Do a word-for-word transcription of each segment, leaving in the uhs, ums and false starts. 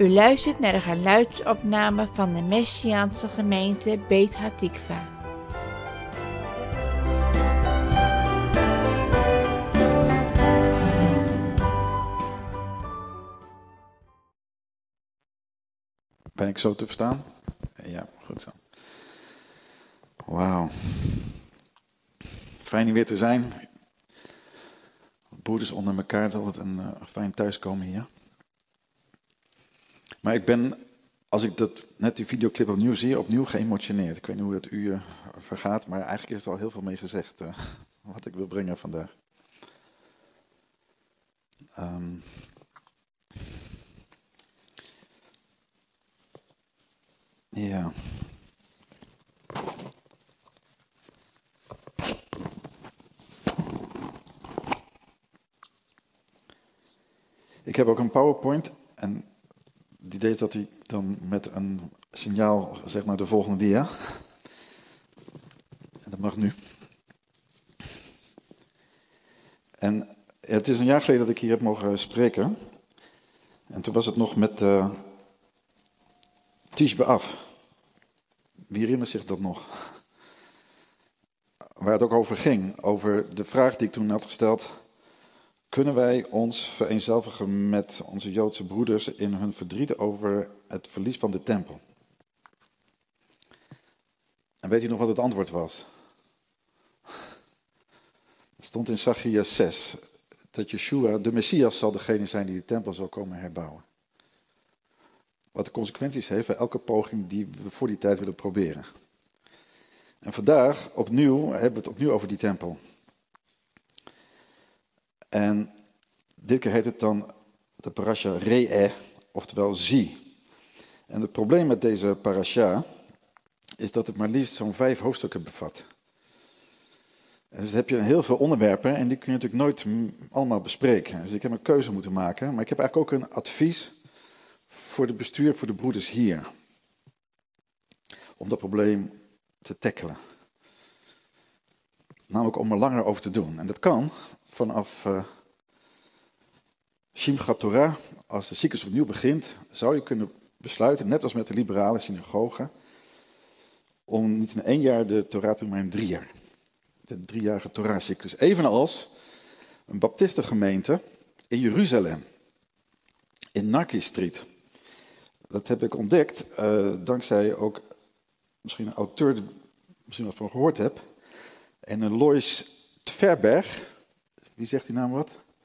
U luistert naar de geluidsopname van de Messiaanse gemeente Beit Hatikva. Ben ik zo te verstaan? Ja, goed zo. Wauw. Fijn hier weer te zijn. Broeders onder elkaar, het is altijd een uh, fijn thuiskomen hier. Maar ik ben, als ik dat, net die videoclip opnieuw zie, opnieuw geëmotioneerd. Ik weet niet hoe dat u uh, vergaat, maar eigenlijk is er al heel veel mee gezegd. Uh, wat ik wil brengen vandaag. Um, ja. Ik heb ook een PowerPoint en het idee is dat hij dan met een signaal, zeg maar de volgende dia. En dat mag nu. En het is een jaar geleden dat ik hier heb mogen spreken. En toen was het nog met uh, Tish B'Av. Wie herinnert zich dat nog? Waar het ook over ging. Over de vraag die ik toen had gesteld. Kunnen wij ons vereenzelvigen met onze Joodse broeders in hun verdriet over het verlies van de tempel? En weet u nog wat het antwoord was? Het stond in Zacharias zes. Dat Yeshua, de Messias, zal degene zijn die de tempel zal komen herbouwen. Wat de consequenties heeft voor elke poging die we voor die tijd willen proberen. En vandaag opnieuw hebben we het opnieuw over die tempel. En dit keer heet het dan de parasha Re'eh, oftewel zie. En het probleem met deze parasha is dat het maar liefst zo'n vijf hoofdstukken bevat. En dus heb je heel veel onderwerpen en die kun je natuurlijk nooit allemaal bespreken. Dus ik heb een keuze moeten maken, maar ik heb eigenlijk ook een advies voor de bestuur, voor de broeders hier. Om dat probleem te tackelen. Namelijk om er langer over te doen. En dat kan vanaf uh, Simchat Torah, als de cyclus opnieuw begint, zou je kunnen besluiten, net als met de liberale synagogen, om niet in één jaar de Torah te doen, maar in drie jaar. De driejarige Torah-cyclus. Evenals een baptistengemeente in Jeruzalem, in Narki Street. Dat heb ik ontdekt, uh, dankzij ook misschien een auteur die misschien wat van gehoord hebt. En een Lois Tverberg. Wie zegt die naam wat?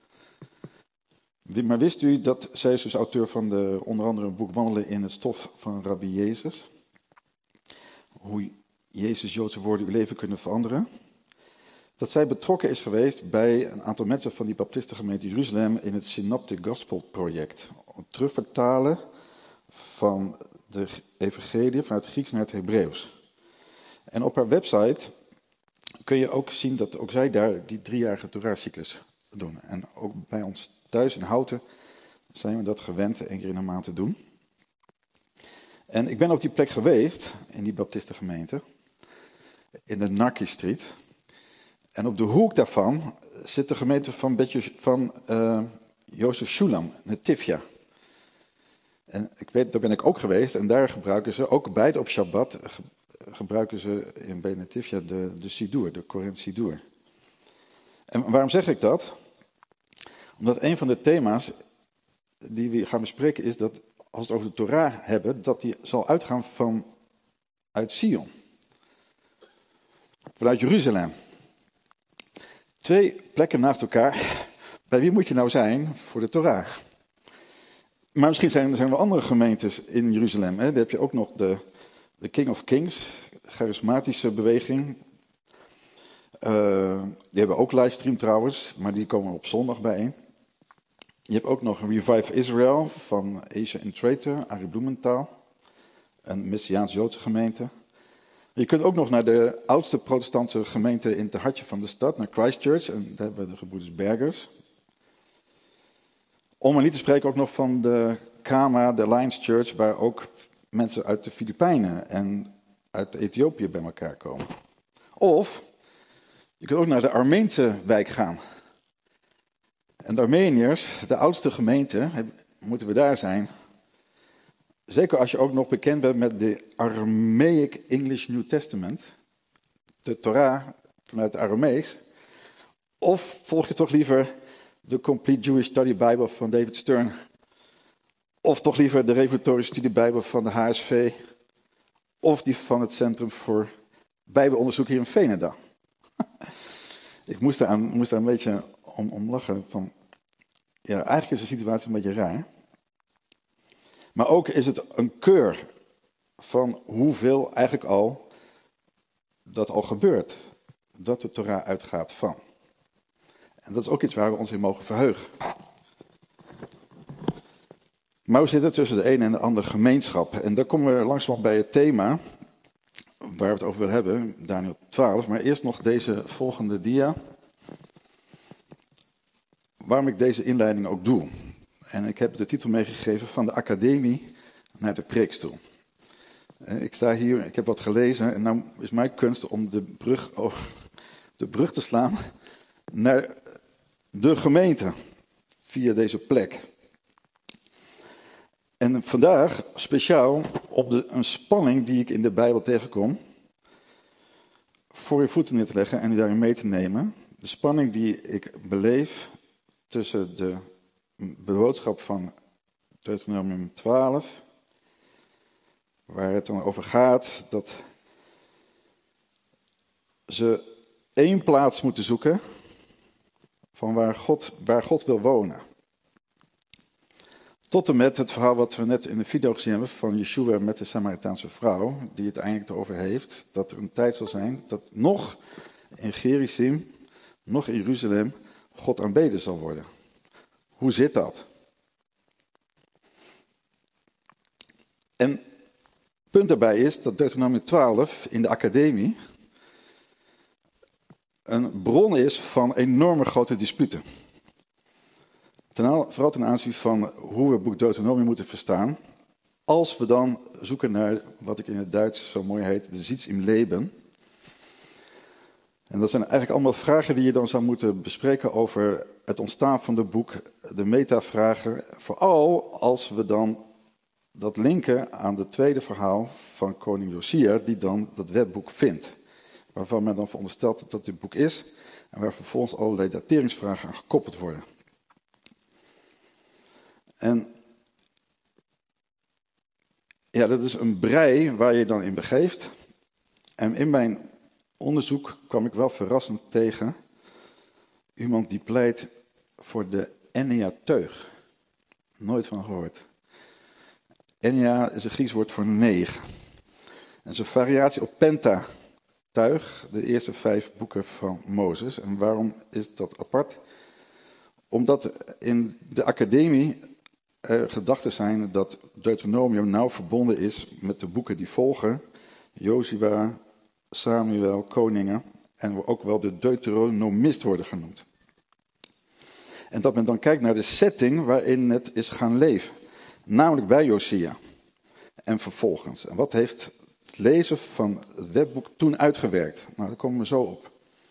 Maar wist u dat zij is dus auteur van de, onder andere een boek Wandelen in het stof van Rabbi Jezus. Hoe Jezus' Joodse woorden uw leven kunnen veranderen. Dat zij betrokken is geweest bij een aantal mensen van die baptistengemeente Jeruzalem in het Synoptic Gospel project. Het terugvertalen van de evangelie vanuit het Grieks naar het Hebreeuws. En op haar website kun je ook zien dat ook zij daar die driejarige Torah-cyclus doen. En ook bij ons thuis in Houten zijn we dat gewend één keer in een maand te doen. En ik ben op die plek geweest, in die baptistengemeente, in de Narki Street. En op de hoek daarvan zit de gemeente van, Betje, van uh, Jozef Shulam, Netivia. En ik weet, daar ben ik ook geweest en daar gebruiken ze, ook beide op Shabbat, ge, gebruiken ze in bij Netivia de, de Sidur, de Korint Sidur. En waarom zeg ik dat? Omdat een van de thema's die we gaan bespreken is dat, als we het over de Torah hebben, dat die zal uitgaan van uit Sion. Vanuit Jeruzalem. Twee plekken naast elkaar. Bij wie moet je nou zijn voor de Torah? Maar misschien zijn er zijn wel andere gemeentes in Jeruzalem. Hè? Daar heb je ook nog de, de King of Kings, de charismatische beweging. Uh, die hebben ook livestream trouwens, maar die komen op zondag bijeen. Je hebt ook nog Revive Israel van Asia Intrator, Arie Bloementaal. Een Messiaans-Joodse gemeente. Je kunt ook nog naar de oudste protestantse gemeente in het hartje van de stad, naar Christchurch. En daar hebben we de gebroeders Bergers. Om maar niet te spreken ook nog van de Kama, de Lions Church, waar ook mensen uit de Filipijnen en uit Ethiopië bij elkaar komen. Of je kunt ook naar de Armeense wijk gaan. En de Armeniërs, de oudste gemeente, moeten we daar zijn. Zeker als je ook nog bekend bent met de Aramaic English New Testament, de Torah vanuit het Aramees. Of volg je toch liever de Complete Jewish Study Bible van David Stern. Of toch liever de Reformatorische Studiebijbel van de H S V. Of die van het Centrum voor Bijbelonderzoek hier in Veenendaal. Ik moest daar, aan, moest daar een beetje om, om lachen. Van, ja, eigenlijk is de situatie een beetje raar. Maar ook is het een keur van hoeveel eigenlijk al dat al gebeurt. Dat de Torah uitgaat van. En dat is ook iets waar we ons in mogen verheugen. Maar we zitten tussen de ene en de andere gemeenschap. En daar komen we langzaam bij het thema waar we het over willen hebben, Daniël twaalf. Maar eerst nog deze volgende dia. Waarom ik deze inleiding ook doe. En ik heb de titel meegegeven van de academie naar de preekstoel. Ik sta hier, ik heb wat gelezen en nou is mijn kunst om de brug, oh, de brug te slaan naar de gemeente via deze plek. En vandaag speciaal op de, een spanning die ik in de Bijbel tegenkom, voor je voeten neer te leggen en u daarin mee te nemen. De spanning die ik beleef tussen de boodschap van Deuteronomium twaalf, waar het dan over gaat dat ze één plaats moeten zoeken van waar God, waar God wil wonen. Tot en met het verhaal wat we net in de video gezien hebben van Yeshua met de Samaritaanse vrouw, die het eigenlijk erover heeft dat er een tijd zal zijn dat nog in Gerizim, nog in Jeruzalem, God aanbeden zal worden. Hoe zit dat? En het punt daarbij is dat Deuteronomium twaalf in de academie een bron is van enorme grote disputen. Ten, vooral ten aanzien van hoe we het boek Deuteronomium moeten verstaan. Als we dan zoeken naar wat ik in het Duits zo mooi heet, de Sitz im Leben. En dat zijn eigenlijk allemaal vragen die je dan zou moeten bespreken over het ontstaan van het boek. De metavragen, vooral als we dan dat linken aan het tweede verhaal van koning Josia, die dan dat wetboek vindt. Waarvan men dan veronderstelt dat dat dit boek is. En waar vervolgens allerlei dateringsvragen aan gekoppeld worden. En ja, dat is een brei waar je dan in begeeft. En in mijn onderzoek kwam ik wel verrassend tegen iemand die pleit voor de Enneateug. Nooit van gehoord. Ennea is een Grieks woord voor negen. En is een variatie op Pentatuig, de eerste vijf boeken van Mozes. En waarom is dat apart? Omdat in de academie er gedachten zijn dat Deuteronomium nauw verbonden is met de boeken die volgen. Jozua, Samuel, Koningen en ook wel de Deuteronomist worden genoemd. En dat men dan kijkt naar de setting waarin het is gaan leven. Namelijk bij Josia. En vervolgens. En wat heeft het lezen van het wetboek toen uitgewerkt? Nou, daar komen we zo op.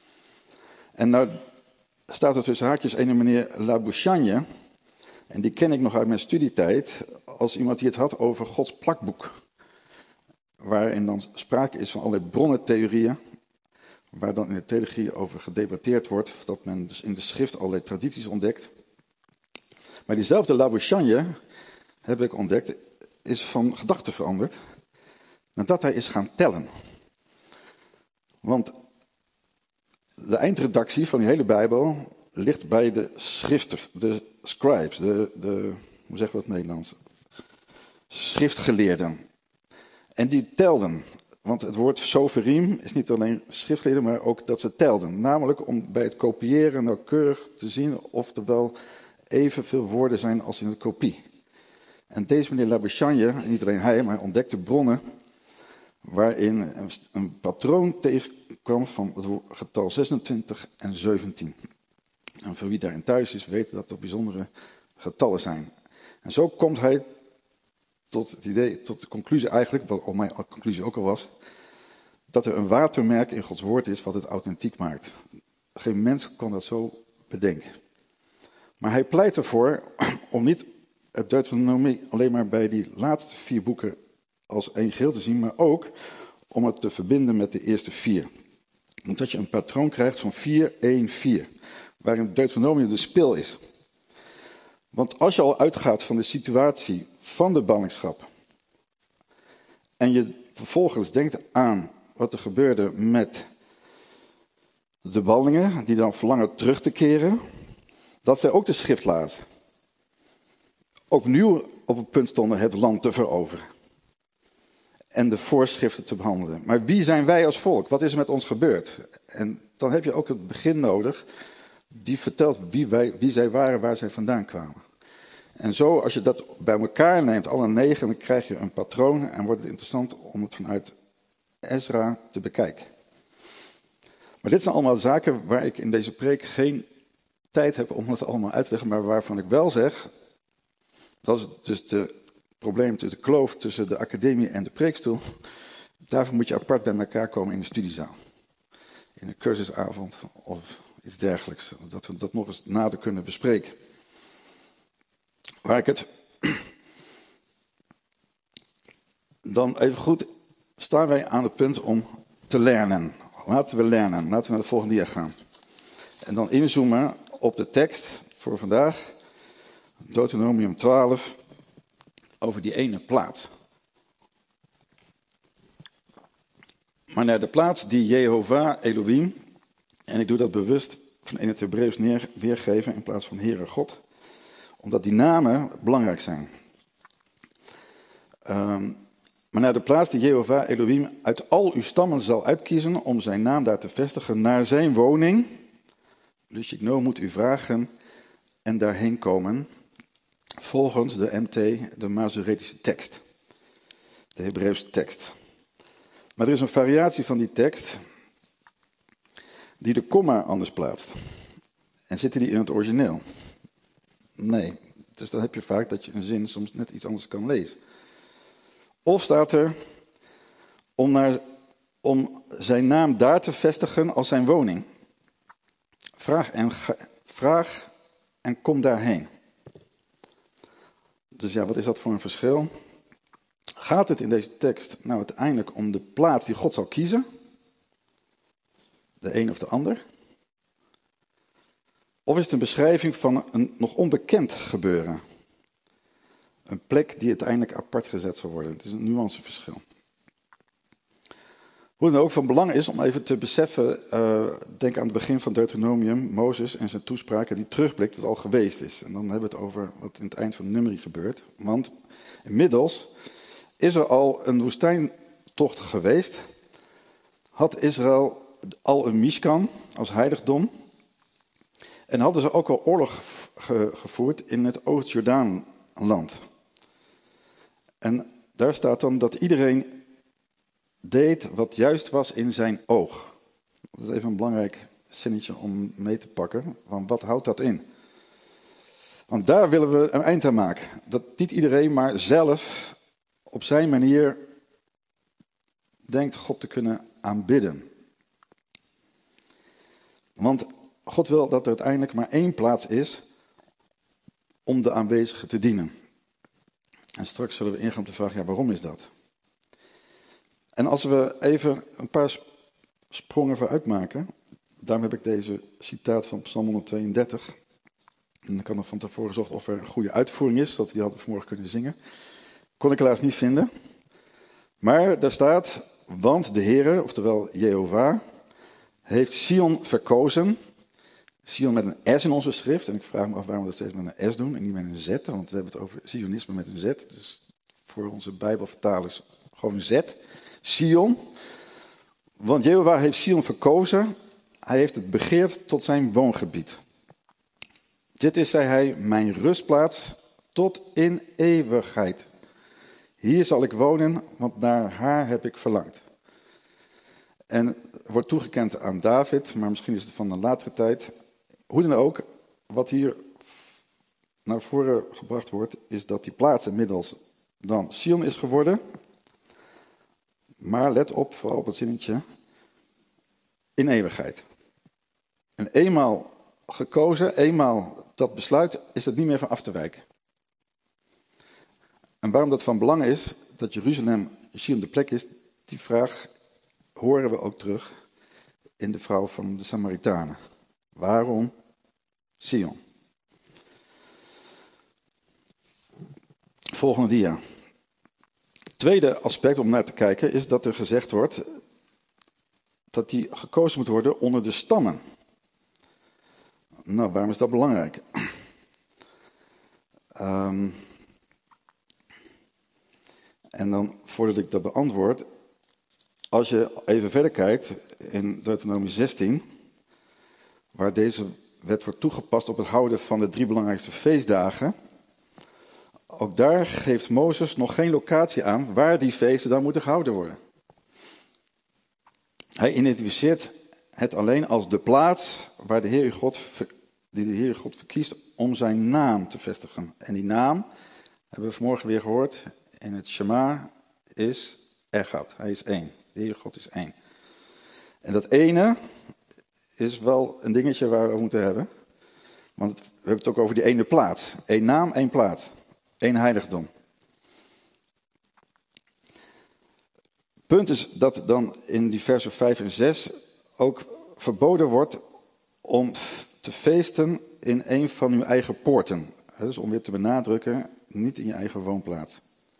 En nou staat er tussen haakjes een meneer Labouchagne. En die ken ik nog uit mijn studietijd als iemand die het had over Gods plakboek. Waarin dan sprake is van allerlei bronnentheorieën. Waar dan in de theologie over gedebatteerd wordt. Dat men dus in de schrift allerlei tradities ontdekt. Maar diezelfde Labouchagne, heb ik ontdekt, is van gedachten veranderd. Nadat hij is gaan tellen. Want de eindredactie van die hele Bijbel ligt bij de schrifters, de scribes, de, de hoe zeggen we het Nederlands? Schriftgeleerden. En die telden, want het woord soferim is niet alleen schriftgeleerden, maar ook dat ze telden. Namelijk om bij het kopiëren nauwkeurig te zien of er wel evenveel woorden zijn als in de kopie. En deze meneer Labouchagne, niet alleen hij, maar hij ontdekte bronnen waarin een patroon tegenkwam van het getal zesentwintig en zeventien. En voor wie daarin thuis is, weet dat dat bijzondere getallen zijn. En zo komt hij tot het idee, tot de conclusie eigenlijk, wat al mijn conclusie ook al was, dat er een watermerk in Gods woord is wat het authentiek maakt. Geen mens kan dat zo bedenken. Maar hij pleit ervoor om niet het Deuteronomie alleen maar bij die laatste vier boeken als één geheel te zien, maar ook om het te verbinden met de eerste vier. Omdat je een patroon krijgt van vier, één, vier, waarin Deuteronomium de spil is. Want als je al uitgaat van de situatie van de ballingschap en je vervolgens denkt aan wat er gebeurde met de ballingen, die dan verlangen terug te keren, dat zij ook de schrift lazen. Opnieuw op het punt stonden het land te veroveren. En de voorschriften te behandelen. Maar wie zijn wij als volk? Wat is er met ons gebeurd? En dan heb je ook het begin nodig, die vertelt wie, wij, wie zij waren, waar zij vandaan kwamen. En zo, als je dat bij elkaar neemt, alle negen, dan krijg je een patroon en wordt het interessant om het vanuit Ezra te bekijken. Maar dit zijn allemaal zaken waar ik in deze preek geen tijd heb om het allemaal uit te leggen, maar waarvan ik wel zeg, dat is dus de probleem, de kloof tussen de academie en de preekstoel. Daarvoor moet je apart bij elkaar komen in de studiezaal. In een cursusavond of iets dergelijks. Dat we dat nog eens nader kunnen bespreken. Waar ik het dan even goed, staan wij aan het punt om te leren. Laten we leren. Laten we naar de volgende dia gaan. En dan inzoomen op de tekst voor vandaag. Deuteronomium twaalf. Over die ene plaats. Maar naar de plaats die Jehovah Elohim, en ik doe dat bewust van in het Hebreeuws neer, weergeven in plaats van Heere God, omdat die namen belangrijk zijn. Um, maar naar de plaats die Jehovah Elohim uit al uw stammen zal uitkiezen om zijn naam daar te vestigen, naar zijn woning. Dus ik nou moet u vragen en daarheen komen. Volgens de M T, de Masoretische tekst. De Hebreeuwse tekst. Maar er is een variatie van die tekst die de komma anders plaatst. En zitten die in het origineel? Nee. Dus dan heb je vaak dat je een zin soms net iets anders kan lezen. Of staat er om, naar, om zijn naam daar te vestigen als zijn woning. Vraag en, vraag en kom daarheen. Dus ja, wat is dat voor een verschil? Gaat het in deze tekst nou uiteindelijk om de plaats die God zal kiezen? De een of de ander? Of is het een beschrijving van een nog onbekend gebeuren? Een plek die uiteindelijk apart gezet zal worden. Het is een nuanceverschil. Hoe dan ook van belang is om even te beseffen, uh, denk aan het begin van Deuteronomium, Mozes en zijn toespraken die terugblikt wat al geweest is. En dan hebben we het over wat in het eind van Numeri gebeurt. Want inmiddels is er al een woestijntocht geweest. Had Israël al een Mishkan als heiligdom. En hadden ze ook al oorlog gevoerd in het Oost-Jordaanland. En daar staat dan dat iedereen deed wat juist was in zijn oog. Dat is even een belangrijk zinnetje om mee te pakken. Want wat houdt dat in? Want daar willen we een eind aan maken. Dat niet iedereen maar zelf op zijn manier denkt God te kunnen aanbidden. Want God wil dat er uiteindelijk maar één plaats is om de aanwezigen te dienen. En straks zullen we ingaan op de vraag, ja, waarom is dat? En als we even een paar sprongen vooruit maken, daarom heb ik deze citaat van Psalm honderdtweeëndertig. En ik had nog van tevoren gezocht of er een goede uitvoering is, zodat we die hadden vanmorgen kunnen zingen. Kon ik helaas niet vinden. Maar daar staat, want de Heere, oftewel Jehovah, heeft Sion verkozen. Sion met een S in onze schrift. En ik vraag me af waarom we dat steeds met een S doen en niet met een Z. Want we hebben het over Sionisme met een Z. Dus voor onze Bijbelvertalers gewoon Z. Sion. Want Jehovah heeft Sion verkozen. Hij heeft het begeerd tot zijn woongebied. Dit is, zei hij, mijn rustplaats tot in eeuwigheid. Hier zal ik wonen, want naar haar heb ik verlangd. En wordt toegekend aan David, maar misschien is het van een latere tijd. Hoe dan ook, wat hier naar voren gebracht wordt, is dat die plaats inmiddels dan Sion is geworden. Maar let op, vooral op het zinnetje, in eeuwigheid. En eenmaal gekozen, eenmaal dat besluit, is het niet meer van af te wijken. En waarom dat van belang is, dat Jeruzalem Sion de plek is, die vraag horen we ook terug in de vrouw van de Samaritanen. Waarom Sion? Volgende dia. Tweede aspect om naar te kijken is dat er gezegd wordt dat die gekozen moet worden onder de stammen. Nou, waarom is dat belangrijk? Um, en dan, voordat ik dat beantwoord, als je even verder kijkt in Deuteronomie zestien, waar deze wet wordt toegepast op het houden van de drie belangrijkste feestdagen, ook daar geeft Mozes nog geen locatie aan waar die feesten dan moeten gehouden worden. Hij identificeert het alleen als de plaats waar de Heer God, die de Heer God verkiest om zijn naam te vestigen. En die naam, hebben we vanmorgen weer gehoord, in het Shema is Echad. Hij is één. De Heer God is één. En dat ene is wel een dingetje waar we moeten hebben. Want we hebben het ook over die ene plaats. Eén naam, één plaats. Eén heiligdom. Punt is dat dan in die versen vijf en zes ook verboden wordt om te feesten in een van uw eigen poorten. Dus om weer te benadrukken, niet in je eigen woonplaats.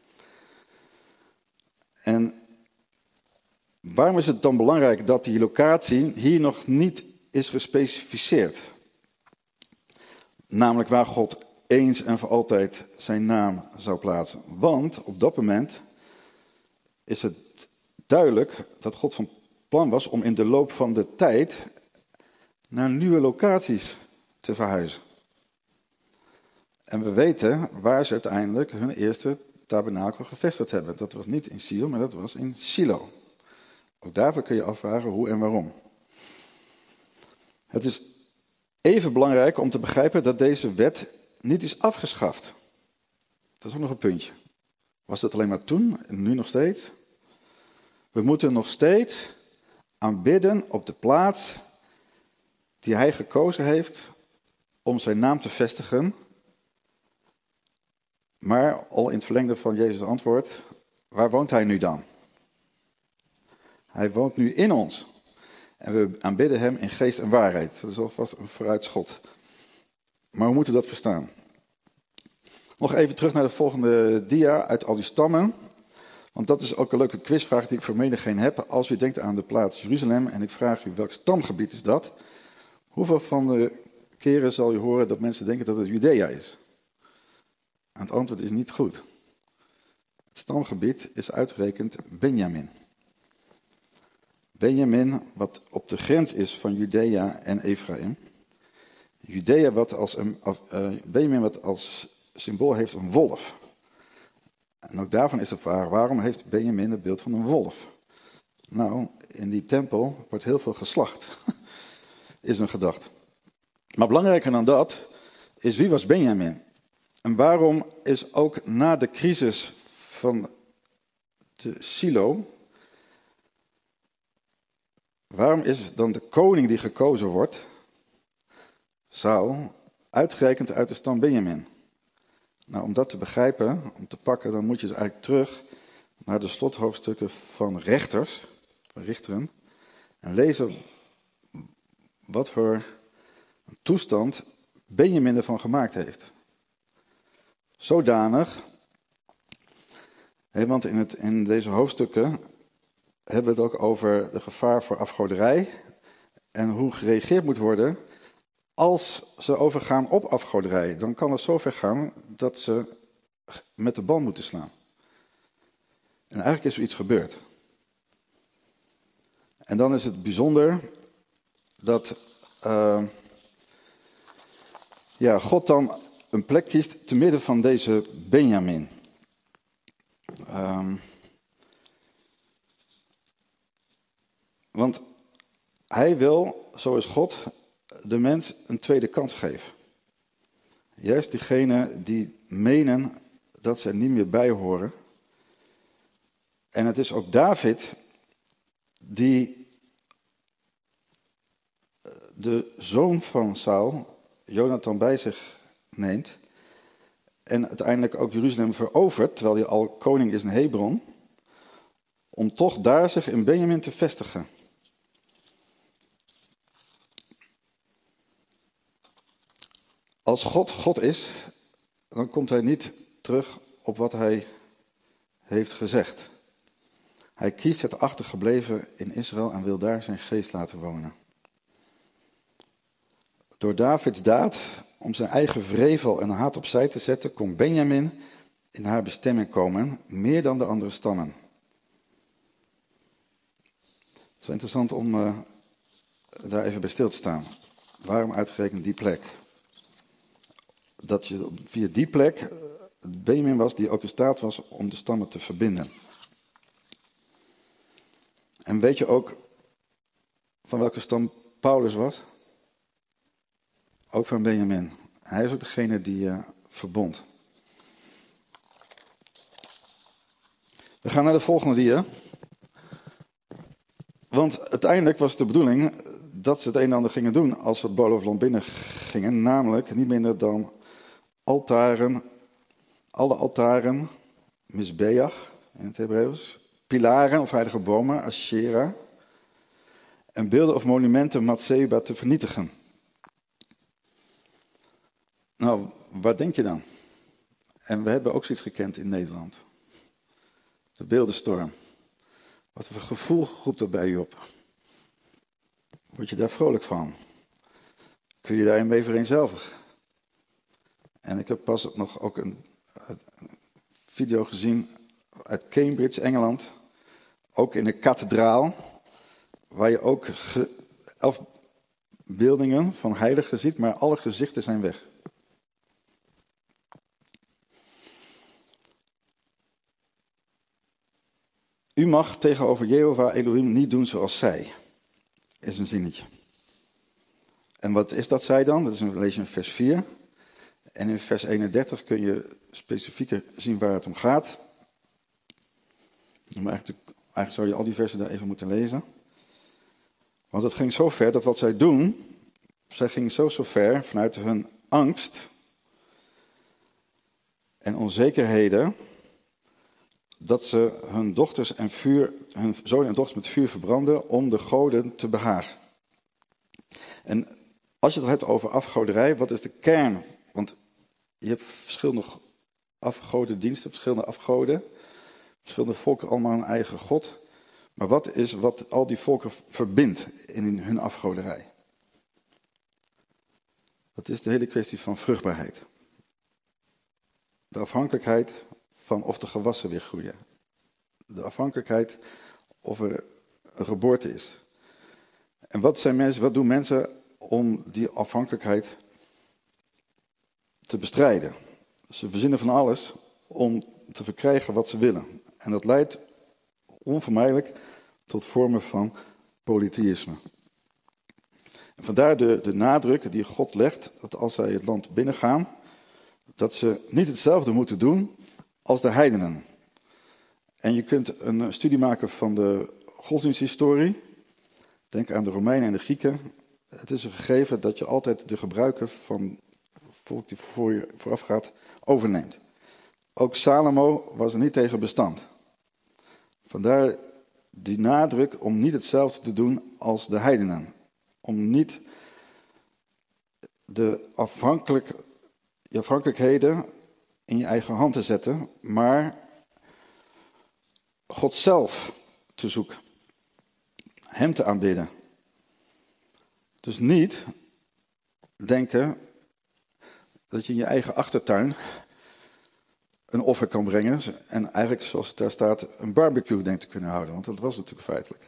En waarom is het dan belangrijk dat die locatie hier nog niet is gespecificeerd? Namelijk waar God eens en voor altijd zijn naam zou plaatsen. Want op dat moment is het duidelijk dat God van plan was om in de loop van de tijd naar nieuwe locaties te verhuizen. En we weten waar ze uiteindelijk hun eerste tabernakel gevestigd hebben. Dat was niet in Sion, maar dat was in Silo. Ook daarvoor kun je afvragen hoe en waarom. Het is even belangrijk om te begrijpen dat deze wet niet is afgeschaft. Dat is ook nog een puntje. Was dat alleen maar toen en nu nog steeds? We moeten nog steeds aanbidden op de plaats die hij gekozen heeft om zijn naam te vestigen. Maar al in het verlengde van Jezus' antwoord, waar woont hij nu dan? Hij woont nu in ons. En we aanbidden hem in geest en waarheid. Dat is alvast een vooruitschot. Maar we moeten dat verstaan. Nog even terug naar de volgende dia uit al die stammen. Want dat is ook een leuke quizvraag die ik voor menigeen heb. Als u denkt aan de plaats Jeruzalem en ik vraag u welk stamgebied is dat. Hoeveel van de keren zal u horen dat mensen denken dat het Judea is? En het antwoord is niet goed. Het stamgebied is uitgerekend Benjamin. Benjamin, wat op de grens is van Judea en Ephraim. Judea, wat als een, uh, Benjamin, wat als symbool heeft een wolf. En ook daarvan is de vraag, waarom heeft Benjamin het beeld van een wolf? Nou, in die tempel wordt heel veel geslacht, is een gedachte. Maar belangrijker dan dat is, wie was Benjamin? En waarom is ook na de crisis van de Silo, waarom is dan de koning die gekozen wordt, Saul, uitgerekend uit de stam Benjamin? Nou, om dat te begrijpen, om te pakken, dan moet je dus eigenlijk terug naar de slothoofdstukken van rechters, van richteren, en lezen wat voor toestand Benjamin ervan gemaakt heeft. Zodanig, hè, want in, het, in deze hoofdstukken hebben we het ook over de gevaar voor afgoderij en hoe gereageerd moet worden als ze overgaan op afgoderij. Dan kan het zover gaan dat ze met de band moeten slaan. En eigenlijk is er iets gebeurd. En dan is het bijzonder dat uh, ja, God dan een plek kiest te midden van deze Benjamin. Um, want hij wil, zo is God, de mens een tweede kans geven. Juist diegenen die menen dat ze er niet meer bij horen. En het is ook David die de zoon van Saul, Jonathan, bij zich neemt en uiteindelijk ook Jeruzalem verovert, terwijl hij al koning is in Hebron, om toch daar zich in Benjamin te vestigen. Als God God is, dan komt hij niet terug op wat hij heeft gezegd. Hij kiest het achtergebleven in Israël en wil daar zijn geest laten wonen. Door Davids daad om zijn eigen wrevel en haat opzij te zetten, kon Benjamin in haar bestemming komen, meer dan de andere stammen. Het is wel interessant om uh, daar even bij stil te staan. Waarom uitgerekend die plek? Dat je via die plek uh, Benjamin was die ook in staat was om de stammen te verbinden. En weet je ook van welke stam Paulus was? Ook van Benjamin. Hij is ook degene die uh, verbond. We gaan naar de volgende dia. Want uiteindelijk was de bedoeling dat ze het een en ander gingen doen als we het beloofde land binnen gingen. Namelijk niet minder dan altaren, alle altaren, misbeach in het Hebreeuws, pilaren of heilige bomen, Asherah, en beelden of monumenten, Matseba, te vernietigen. Nou, waar denk je dan? En we hebben ook zoiets gekend in Nederland. De beeldenstorm. Wat voor gevoel roept dat bij je op? Word je daar vrolijk van? Kun je daarin mee vereenzelvigen? En ik heb pas nog ook een, een video gezien uit Cambridge, Engeland. Ook in een kathedraal. Waar je ook ge, elf beeldingen van heiligen ziet, maar alle gezichten zijn weg. U mag tegenover Jehovah Elohim niet doen zoals zij. Is een zinnetje. En wat is dat zij dan? Dat is een, lees je in vers vier. En in vers eenendertig kun je specifieker zien waar het om gaat. Maar eigenlijk, eigenlijk zou je al die versen daar even moeten lezen. Want het ging zo ver dat wat zij doen, zij gingen zo zo ver vanuit hun angst en onzekerheden, dat ze hun dochters en vuur, hun zonen en dochters met vuur verbranden om de goden te behagen. En als je het hebt over afgoderij, wat is de kern? Want je hebt verschillende afgodendiensten, verschillende afgoden, verschillende volken allemaal een eigen god. Maar wat is wat al die volken verbindt in hun afgoderij? Dat is de hele kwestie van vruchtbaarheid. De afhankelijkheid van of de gewassen weer groeien. De afhankelijkheid of er een geboorte is. En wat zijn mensen, wat doen mensen om die afhankelijkheid te bestrijden? Ze verzinnen van alles om te verkrijgen wat ze willen. En dat leidt onvermijdelijk tot vormen van polytheïsme. En vandaar de, de nadruk die God legt, dat als zij het land binnengaan, dat ze niet hetzelfde moeten doen als de heidenen. En je kunt een studie maken van de godsdiensthistorie. Denk aan de Romeinen en de Grieken. Het is een gegeven dat je altijd de gebruiken van volk die voor je vooraf gaat overneemt. Ook Salomo was er niet tegen bestand. Vandaar die nadruk om niet hetzelfde te doen als de heidenen. Om niet de afhankelijk, je afhankelijkheden in je eigen hand te zetten, maar God zelf te zoeken. Hem te aanbidden. Dus niet denken dat je in je eigen achtertuin een offer kan brengen en eigenlijk, zoals het daar staat, een barbecue denkt te kunnen houden. Want dat was het natuurlijk feitelijk.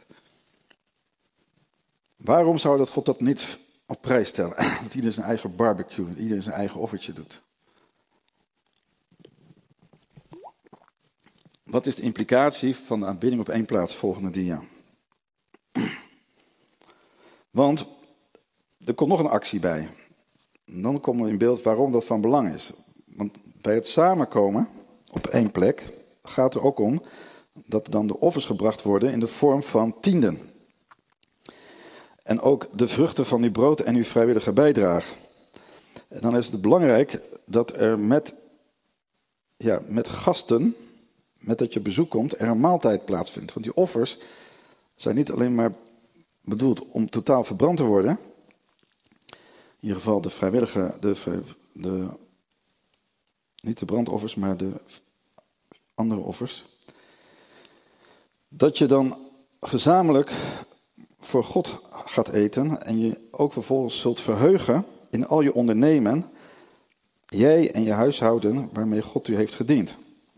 Waarom zou dat God dat niet op prijs stellen? Dat ieder zijn eigen barbecue, ieder zijn eigen offertje doet. Wat is de implicatie van de aanbidding op één plaats? Volgende dia. Want er komt nog een actie bij. En dan komen we in beeld waarom dat van belang is. Want bij het samenkomen op één plek gaat er ook om dat er dan de offers gebracht worden in de vorm van tienden. En ook de vruchten van uw brood en uw vrijwillige bijdrage. En dan is het belangrijk dat er met ja, met gasten, met dat je bezoek komt, er een maaltijd plaatsvindt. Want die offers zijn niet alleen maar bedoeld om totaal verbrand te worden. In ieder geval de vrijwillige, de, de, niet de brandoffers, maar de andere offers. Dat je dan gezamenlijk voor God gaat eten en je ook vervolgens zult verheugen in al je ondernemen, jij en je huishouden waarmee God u heeft gediend.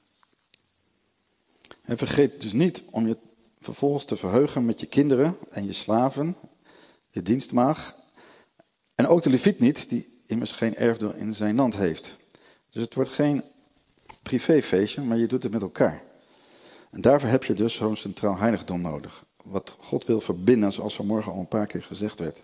En vergeet dus niet om je vervolgens te verheugen met je kinderen en je slaven, je dienstmaagd. En ook de leviet niet, die immers geen erfdeel in zijn land heeft. Dus het wordt geen privéfeestje, maar je doet het met elkaar. En daarvoor heb je dus zo'n centraal heiligdom nodig. Wat God wil verbinden, zoals vanmorgen al een paar keer gezegd werd.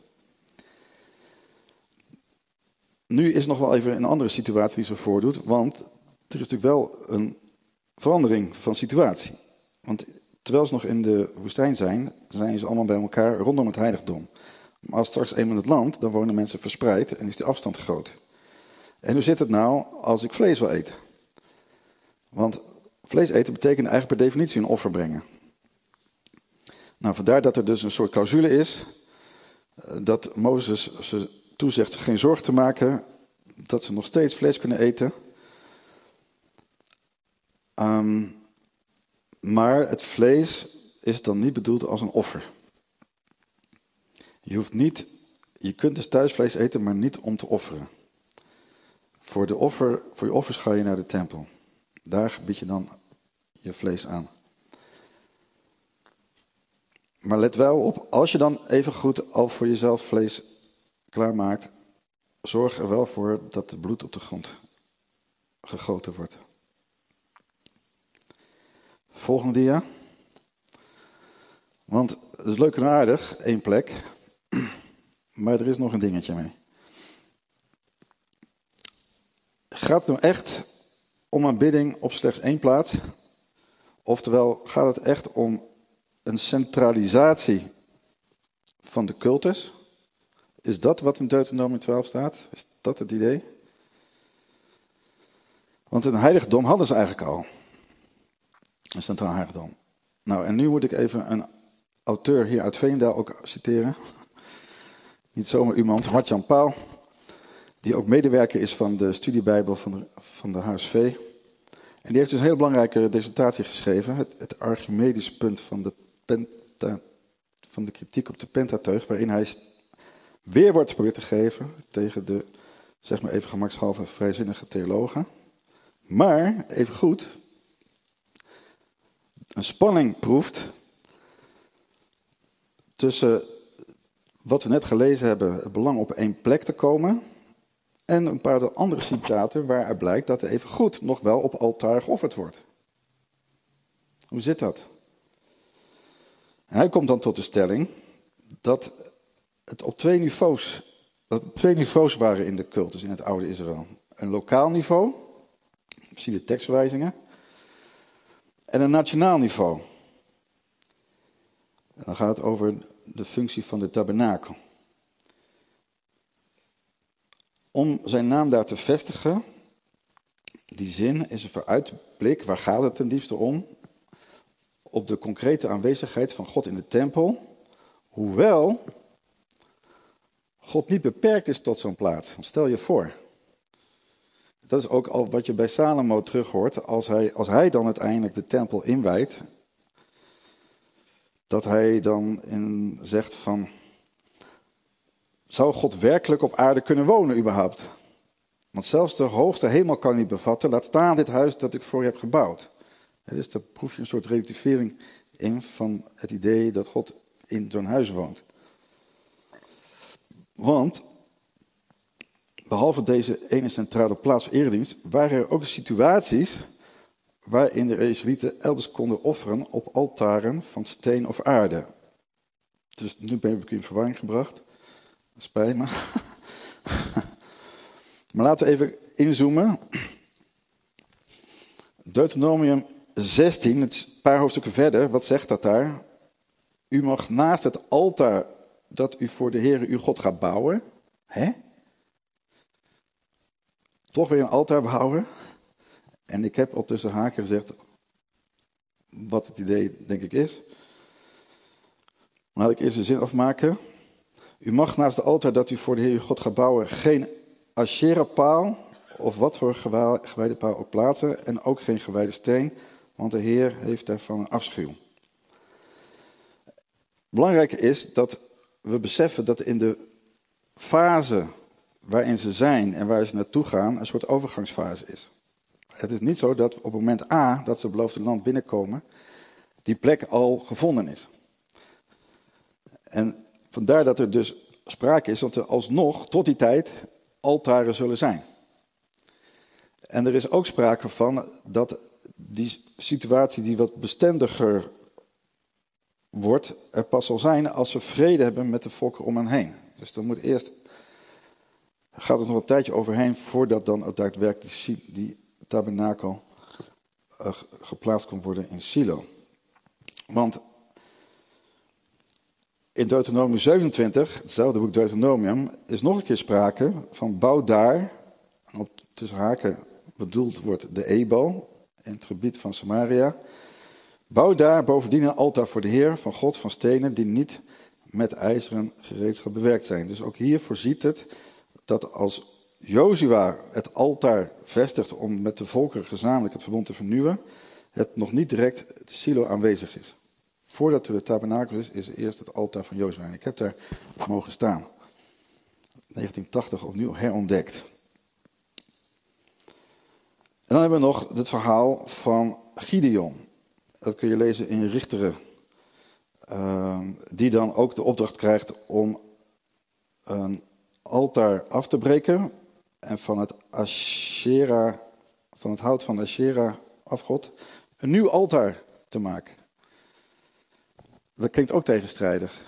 Nu is nog wel even een andere situatie die zich voordoet, want er is natuurlijk wel een verandering van situatie. Want terwijl ze nog in de woestijn zijn, zijn ze allemaal bij elkaar rondom het heiligdom. Maar als straks eenmaal in het land, dan wonen mensen verspreid en is die afstand groot. En hoe zit het nou als ik vlees wil eten? Want vlees eten betekent eigenlijk per definitie een offer brengen. Nou, vandaar dat er dus een soort clausule is, dat Mozes ze toezegt zich geen zorgen te maken, dat ze nog steeds vlees kunnen eten. Um, maar het vlees is dan niet bedoeld als een offer. Je hoeft niet, je kunt dus thuis vlees eten, maar niet om te offeren. Voor, de offer, voor je offers ga je naar de tempel. Daar bied je dan je vlees aan. Maar let wel op, als je dan even goed al voor jezelf vlees klaarmaakt, zorg er wel voor dat het bloed op de grond gegoten wordt. Volgende dia. Want het is leuk en aardig, één plek, maar er is nog een dingetje mee. Gaat het nou echt om een bidding op slechts één plaats? Oftewel, gaat het echt om een centralisatie van de cultus? Is dat wat in Deuteronomium twaalf staat? Is dat het idee? Want een heiligdom hadden ze eigenlijk al. Een centraal heiligdom. Nou, en nu moet ik even een auteur hier uit Veenendaal ook citeren. Niet zomaar iemand, Mart-Jan Paal. Die ook medewerker is van de studiebijbel van de, van de H S V. En die heeft dus een heel belangrijke dissertatie geschreven. Het, het Archimedes punt van de, penta, van de kritiek op de Pentateuch. Waarin hij weerwoord probeert te geven tegen de, zeg maar even gemakshalve, vrijzinnige theologen. Maar, even goed, een spanning proeft tussen wat we net gelezen hebben, het belang op één plek te komen, en een paar andere citaten waaruit blijkt dat er even goed nog wel op altaar geofferd wordt. Hoe zit dat? En hij komt dan tot de stelling dat het op twee niveaus, dat er twee niveaus waren in de cultus in het oude Israël. Een lokaal niveau, zie de tekstverwijzingen, en een nationaal niveau. En dan gaat het over de functie van de tabernakel. Om zijn naam daar te vestigen, die zin is een vooruitblik, waar gaat het ten diepste om? Op de concrete aanwezigheid van God in de tempel, hoewel God niet beperkt is tot zo'n plaats. Stel je voor. Dat is ook al wat je bij Salomo terug hoort, als hij, als hij dan uiteindelijk de tempel inwijdt, dat hij dan in zegt van, zou God werkelijk op aarde kunnen wonen überhaupt? Want zelfs de hoogste hemel kan niet bevatten, laat staan dit huis dat ik voor je heb gebouwd. Dus daar proef je een soort relativering in van het idee dat God in zo'n huis woont. Want, behalve deze ene centrale plaats van eredienst, waren er ook situaties waarin de Israëlieten elders konden offeren op altaren van steen of aarde. Dus nu ben ik in verwarring gebracht. Spijt me. Maar laten we even inzoomen. Deuteronomium zestien, het is een paar hoofdstukken verder, wat zegt dat daar? U mag naast het altaar dat u voor de Heere uw God gaat bouwen, hè? Toch weer een altaar bouwen. En ik heb al tussen haken gezegd wat het idee denk ik is. Laat ik eerst de zin afmaken. U mag naast de altaar dat u voor de Heer uw God gaat bouwen geen Asherah-paal of wat voor gewijde paal ook plaatsen en ook geen gewijde steen, want de Heer heeft daarvan een afschuw. Belangrijk is dat we beseffen dat in de fase waarin ze zijn en waar ze naartoe gaan een soort overgangsfase is. Het is niet zo dat op het moment A dat ze het beloofde land binnenkomen, die plek al gevonden is. En vandaar dat er dus sprake is dat er alsnog tot die tijd altaren zullen zijn. En er is ook sprake van dat die situatie die wat bestendiger wordt, er pas zal zijn als we vrede hebben met de volken om hen heen. Dus dan moet eerst, gaat er nog een tijdje overheen voordat dan ook daadwerkelijk die, die tabernakel uh, geplaatst kon worden in Silo. Want in Deuteronomium zevenentwintig, hetzelfde boek Deuteronomium, is nog een keer sprake van bouw daar, en op tussen haken bedoeld wordt de Ebal, in het gebied van Samaria. Bouw daar bovendien een altaar voor de Heer van God van stenen die niet met ijzeren gereedschap bewerkt zijn. Dus ook hier voorziet het dat als Jozua het altaar vestigt om met de volkeren gezamenlijk het verbond te vernieuwen, het nog niet direct het Silo aanwezig is. Voordat er de tabernakel is, is eerst het altaar van Jozua. En ik heb daar mogen staan. negentien tachtig opnieuw herontdekt. En dan hebben we nog het verhaal van Gideon. Dat kun je lezen in Richteren. Uh, die dan ook de opdracht krijgt om een altaar af te breken. En van het Asherah, van het hout van de Asherah afgod, een nieuw altaar te maken. Dat klinkt ook tegenstrijdig.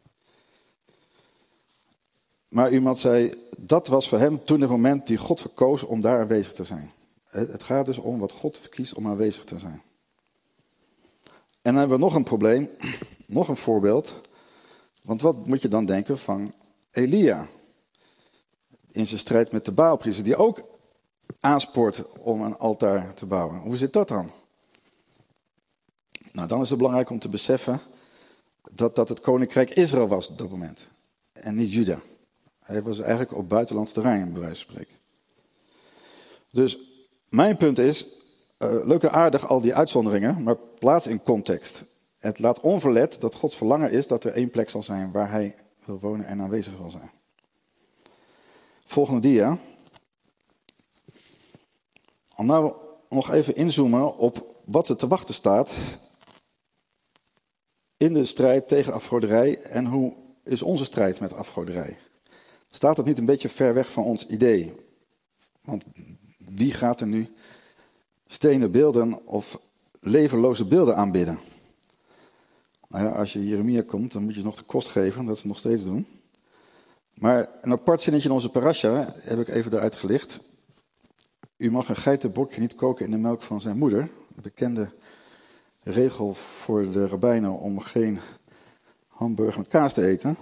Maar iemand zei, dat was voor hem toen het moment die God verkoos om daar aanwezig te zijn. Het gaat dus om wat God verkiest om aanwezig te zijn. En dan hebben we nog een probleem, nog een voorbeeld. Want wat moet je dan denken van Elia? In zijn strijd met de Baalpriester, die ook aanspoort om een altaar te bouwen. Hoe zit dat dan? Nou, dan is het belangrijk om te beseffen dat dat het koninkrijk Israël was op dat moment. En niet Juda. Hij was eigenlijk op buitenlands terrein, bij wijze van spreken. Dus mijn punt is, uh, leuk en aardig al die uitzonderingen, maar plaats in context. Het laat onverlet dat Gods verlangen is dat er één plek zal zijn waar hij wil wonen en aanwezig wil zijn. Volgende dia. Om nou nog even inzoomen op wat er te wachten staat in de strijd tegen afgoderij en hoe is onze strijd met afgoderij. Staat het niet een beetje ver weg van ons idee? Want wie gaat er nu stenen beelden of levenloze beelden aanbidden? Nou ja, als je Jeremia komt, dan moet je nog de kost geven, dat ze nog steeds doen. Maar een apart zinnetje in onze parasha heb ik even eruit gelicht. U mag een geitenbokje niet koken in de melk van zijn moeder. Een bekende regel voor de rabbijnen om geen hamburger met kaas te eten.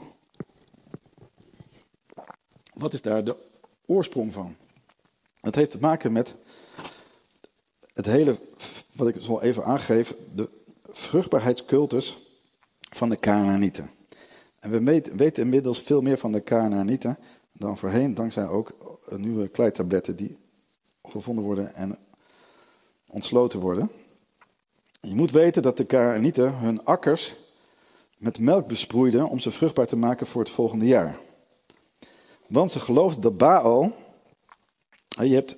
Wat is daar de oorsprong van? Het heeft te maken met het hele, wat ik zo even aangeef, de vruchtbaarheidscultus van de Kanaanieten. En we weten inmiddels veel meer van de Kanaanieten dan voorheen, dankzij ook nieuwe kleitabletten die gevonden worden en ontsloten worden. Je moet weten dat de Kanaanieten hun akkers met melk besproeiden om ze vruchtbaar te maken voor het volgende jaar. Want ze geloofden dat Baal, je hebt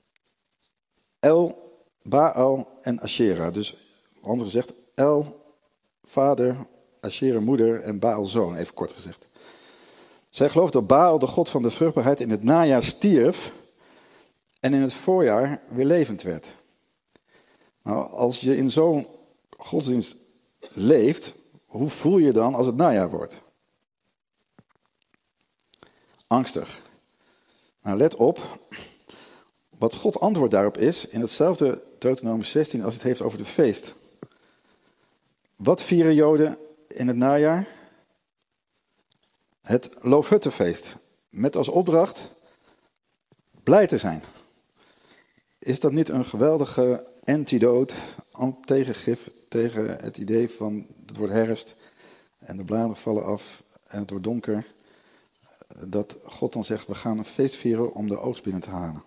El, Baal en Asherah. Dus anders gezegd, El, vader, Asherah, moeder en Baal, zoon, even kort gezegd. Zij geloofden dat Baal, de god van de vruchtbaarheid, in het najaar stierf en in het voorjaar weer levend werd. Nou, als je in zo'n godsdienst leeft, hoe voel je dan als het najaar wordt? Angstig. Nou, let op. Wat God antwoord daarop is, in hetzelfde Deuteronomium zestien als het heeft over de feest. Wat vieren Joden in het najaar? Het Loofhuttenfeest. Met als opdracht blij te zijn. is dat niet een geweldige antidote, tegengif tegen het idee van het wordt herfst en de bladeren vallen af en het wordt donker, dat God dan zegt, we gaan een feest vieren om de oogst binnen te halen.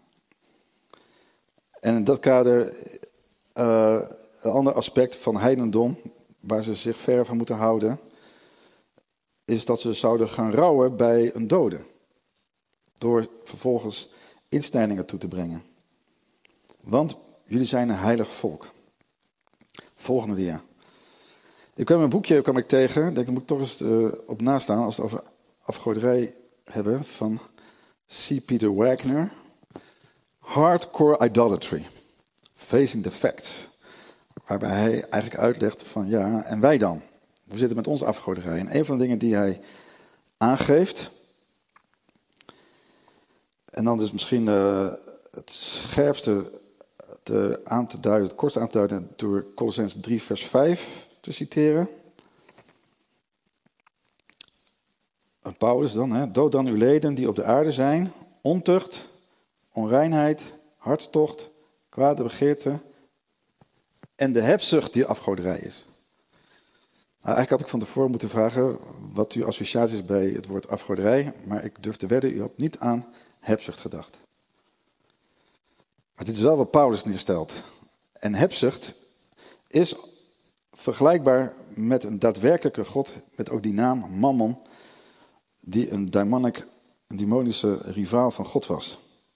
En in dat kader, uh, een ander aspect van heidendom, waar ze zich ver van moeten houden, is dat ze zouden gaan rouwen bij een dode. Door vervolgens insnijdingen toe te brengen. Want jullie zijn een heilig volk. Volgende dia. Ik kwam een boekje kwam ik tegen, ik denk, daar moet ik toch eens uh, op nastaan als we het over afgoderij hebben, van C. Peter Wagner. Hardcore Idolatry. Facing the Facts. Waarbij hij eigenlijk uitlegt van ja, en wij dan? We zitten met onze afgoderij. En een van de dingen die hij aangeeft, en dan is misschien uh, het scherpste te, aan te duiden, het kortste aan te duiden door Colossenzen drie vers vijf te citeren. En Paulus dan, hè, dood dan uw leden die op de aarde zijn, ontucht, onreinheid, hartstocht, kwade begeerte en de hebzucht die afgoderij is. Nou, eigenlijk had ik van tevoren moeten vragen wat uw associatie is bij het woord afgoderij, maar ik durf te wedden, u had niet aan hebzucht gedacht. Maar dit is wel wat Paulus neerstelt. En hebzucht is vergelijkbaar met een daadwerkelijke god, met ook die naam Mammon, die een, demonic, een demonische rivaal van God was.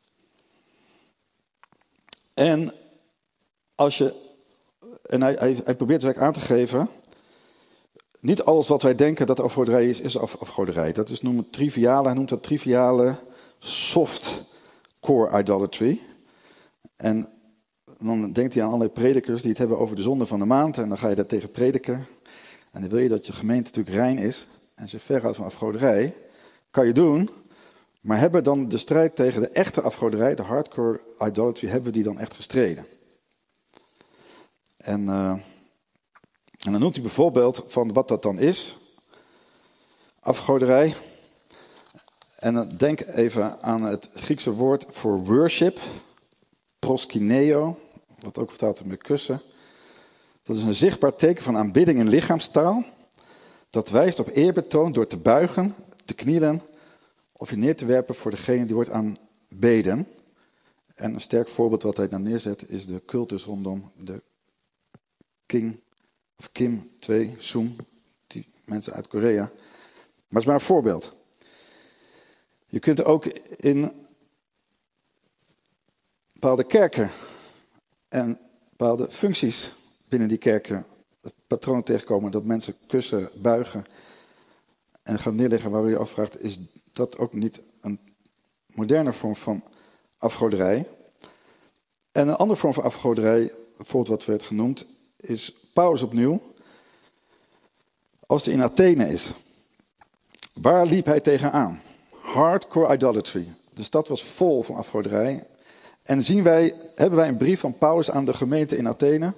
En als je, en hij, hij, hij probeert het aan te geven, niet alles wat wij denken dat afgoderij is, is af, afgoderij. Dat is noemen triviale, hij noemt dat triviale soft-core idolatry. En dan denkt hij aan allerlei predikers die het hebben over de zonde van de maand. En dan ga je daar tegen prediken. En dan wil je dat je gemeente natuurlijk rein is. En ze ver gaat van afgoderij. Kan je doen. Maar hebben dan de strijd tegen de echte afgoderij, de hardcore idolatry, hebben die dan echt gestreden? En, uh, en dan noemt hij bijvoorbeeld van wat dat dan is. Afgoderij. En dan denk even aan het Griekse woord voor worship. Proskineo, wat ook vertaald wordt met kussen. Dat is een zichtbaar teken van aanbidding in lichaamstaal. Dat wijst op eerbetoon door te buigen, te knielen of je neer te werpen voor degene die wordt aanbeden. En een sterk voorbeeld wat hij dan neerzet is de cultus rondom de King of Kim twee, Zoom, die mensen uit Korea. Maar het is maar een voorbeeld. Je kunt ook in bepaalde kerken en bepaalde functies binnen die kerken het patroon tegenkomen dat mensen kussen, buigen en gaan neerleggen, waar je afvraagt, is dat ook niet een moderne vorm van afgoderij? En een andere vorm van afgoderij, bijvoorbeeld wat werd genoemd, is Paulus opnieuw, als hij in Athene is. Waar liep hij tegenaan? Hardcore idolatry. De stad was vol van afgoderij. En zien wij, hebben wij een brief van Paulus aan de gemeente in Athene?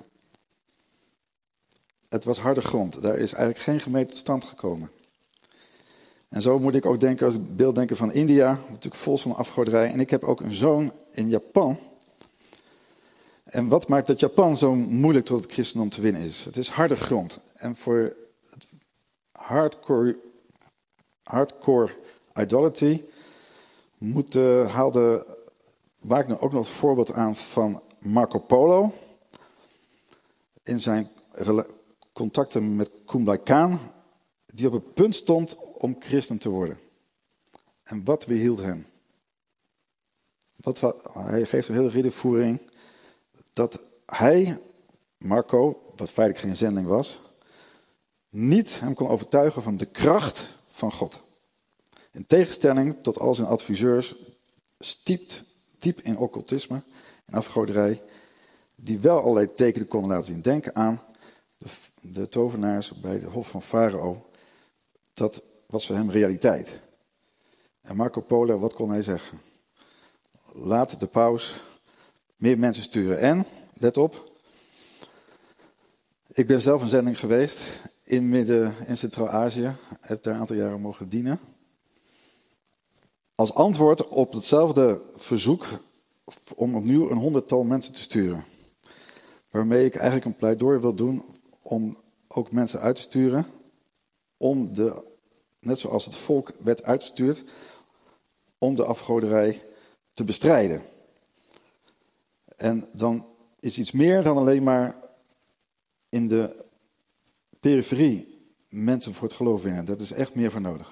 Het was harde grond. Daar is eigenlijk geen gemeente tot stand gekomen. En zo moet ik ook denken, als ik beeld denken van India, natuurlijk vol van afgoderij. En ik heb ook een zoon in Japan. En wat maakt dat Japan zo moeilijk tot het christendom te winnen is? Het is harde grond. En voor het hardcore, hardcore idolatry moet, uh, haalde Wagner ook nog het voorbeeld aan van Marco Polo. In zijn contacten met Kublai Khan, die op het punt stond om christen te worden. En wat weerhield hem? Wat, wat, hij geeft een hele redevoering dat hij, Marco, wat feitelijk geen zending was, niet hem kon overtuigen van de kracht van God. In tegenstelling tot al zijn adviseurs, stiept diep in occultisme en afgoderij, die wel allerlei tekenen konden laten zien. Denk aan de, de tovenaars bij het hof van Farao. Dat was voor hem realiteit. En Marco Polo, wat kon hij zeggen? Laat de paus meer mensen sturen. En, let op, ik ben zelf een zending geweest in Midden- en Centraal-Azië. Heb daar een aantal jaren mogen dienen. Als antwoord op hetzelfde verzoek om opnieuw een honderdtal mensen te sturen. Waarmee ik eigenlijk een pleidooi wil doen om ook mensen uit te sturen. Om de, net zoals het volk werd uitgestuurd, om de afgoderij te bestrijden. En dan is iets meer dan alleen maar in de periferie mensen voor het geloof winnen. Dat is echt meer voor nodig.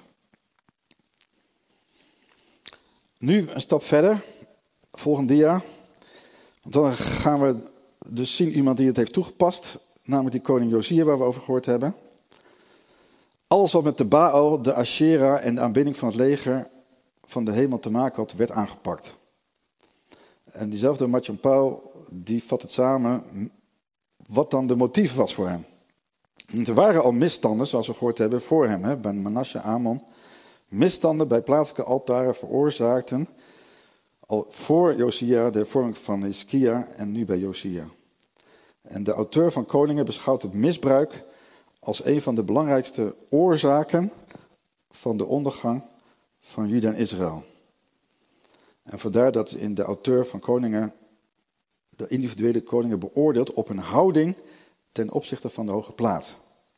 Nu een stap verder. Volgende dia. Want dan gaan we dus zien iemand die het heeft toegepast. Namelijk die koning Josia waar we over gehoord hebben. Alles wat met de Baal, de Asherah en de aanbidding van het leger van de hemel te maken had, werd aangepakt. En diezelfde Matjan Paul, die vat het samen wat dan de motief was voor hem. En er waren al misstanden, zoals we gehoord hebben, voor hem. Hè, bij Manasseh, Amon. Misstanden bij plaatselijke altaren veroorzaakten al voor Josia de vorming van Hizkia en nu bij Josia. En de auteur van Koningen beschouwt het misbruik als een van de belangrijkste oorzaken van de ondergang van Juda en Israël. En vandaar dat in de auteur van Koningen de individuele koningen beoordeelt op hun houding ten opzichte van de hoge plaats.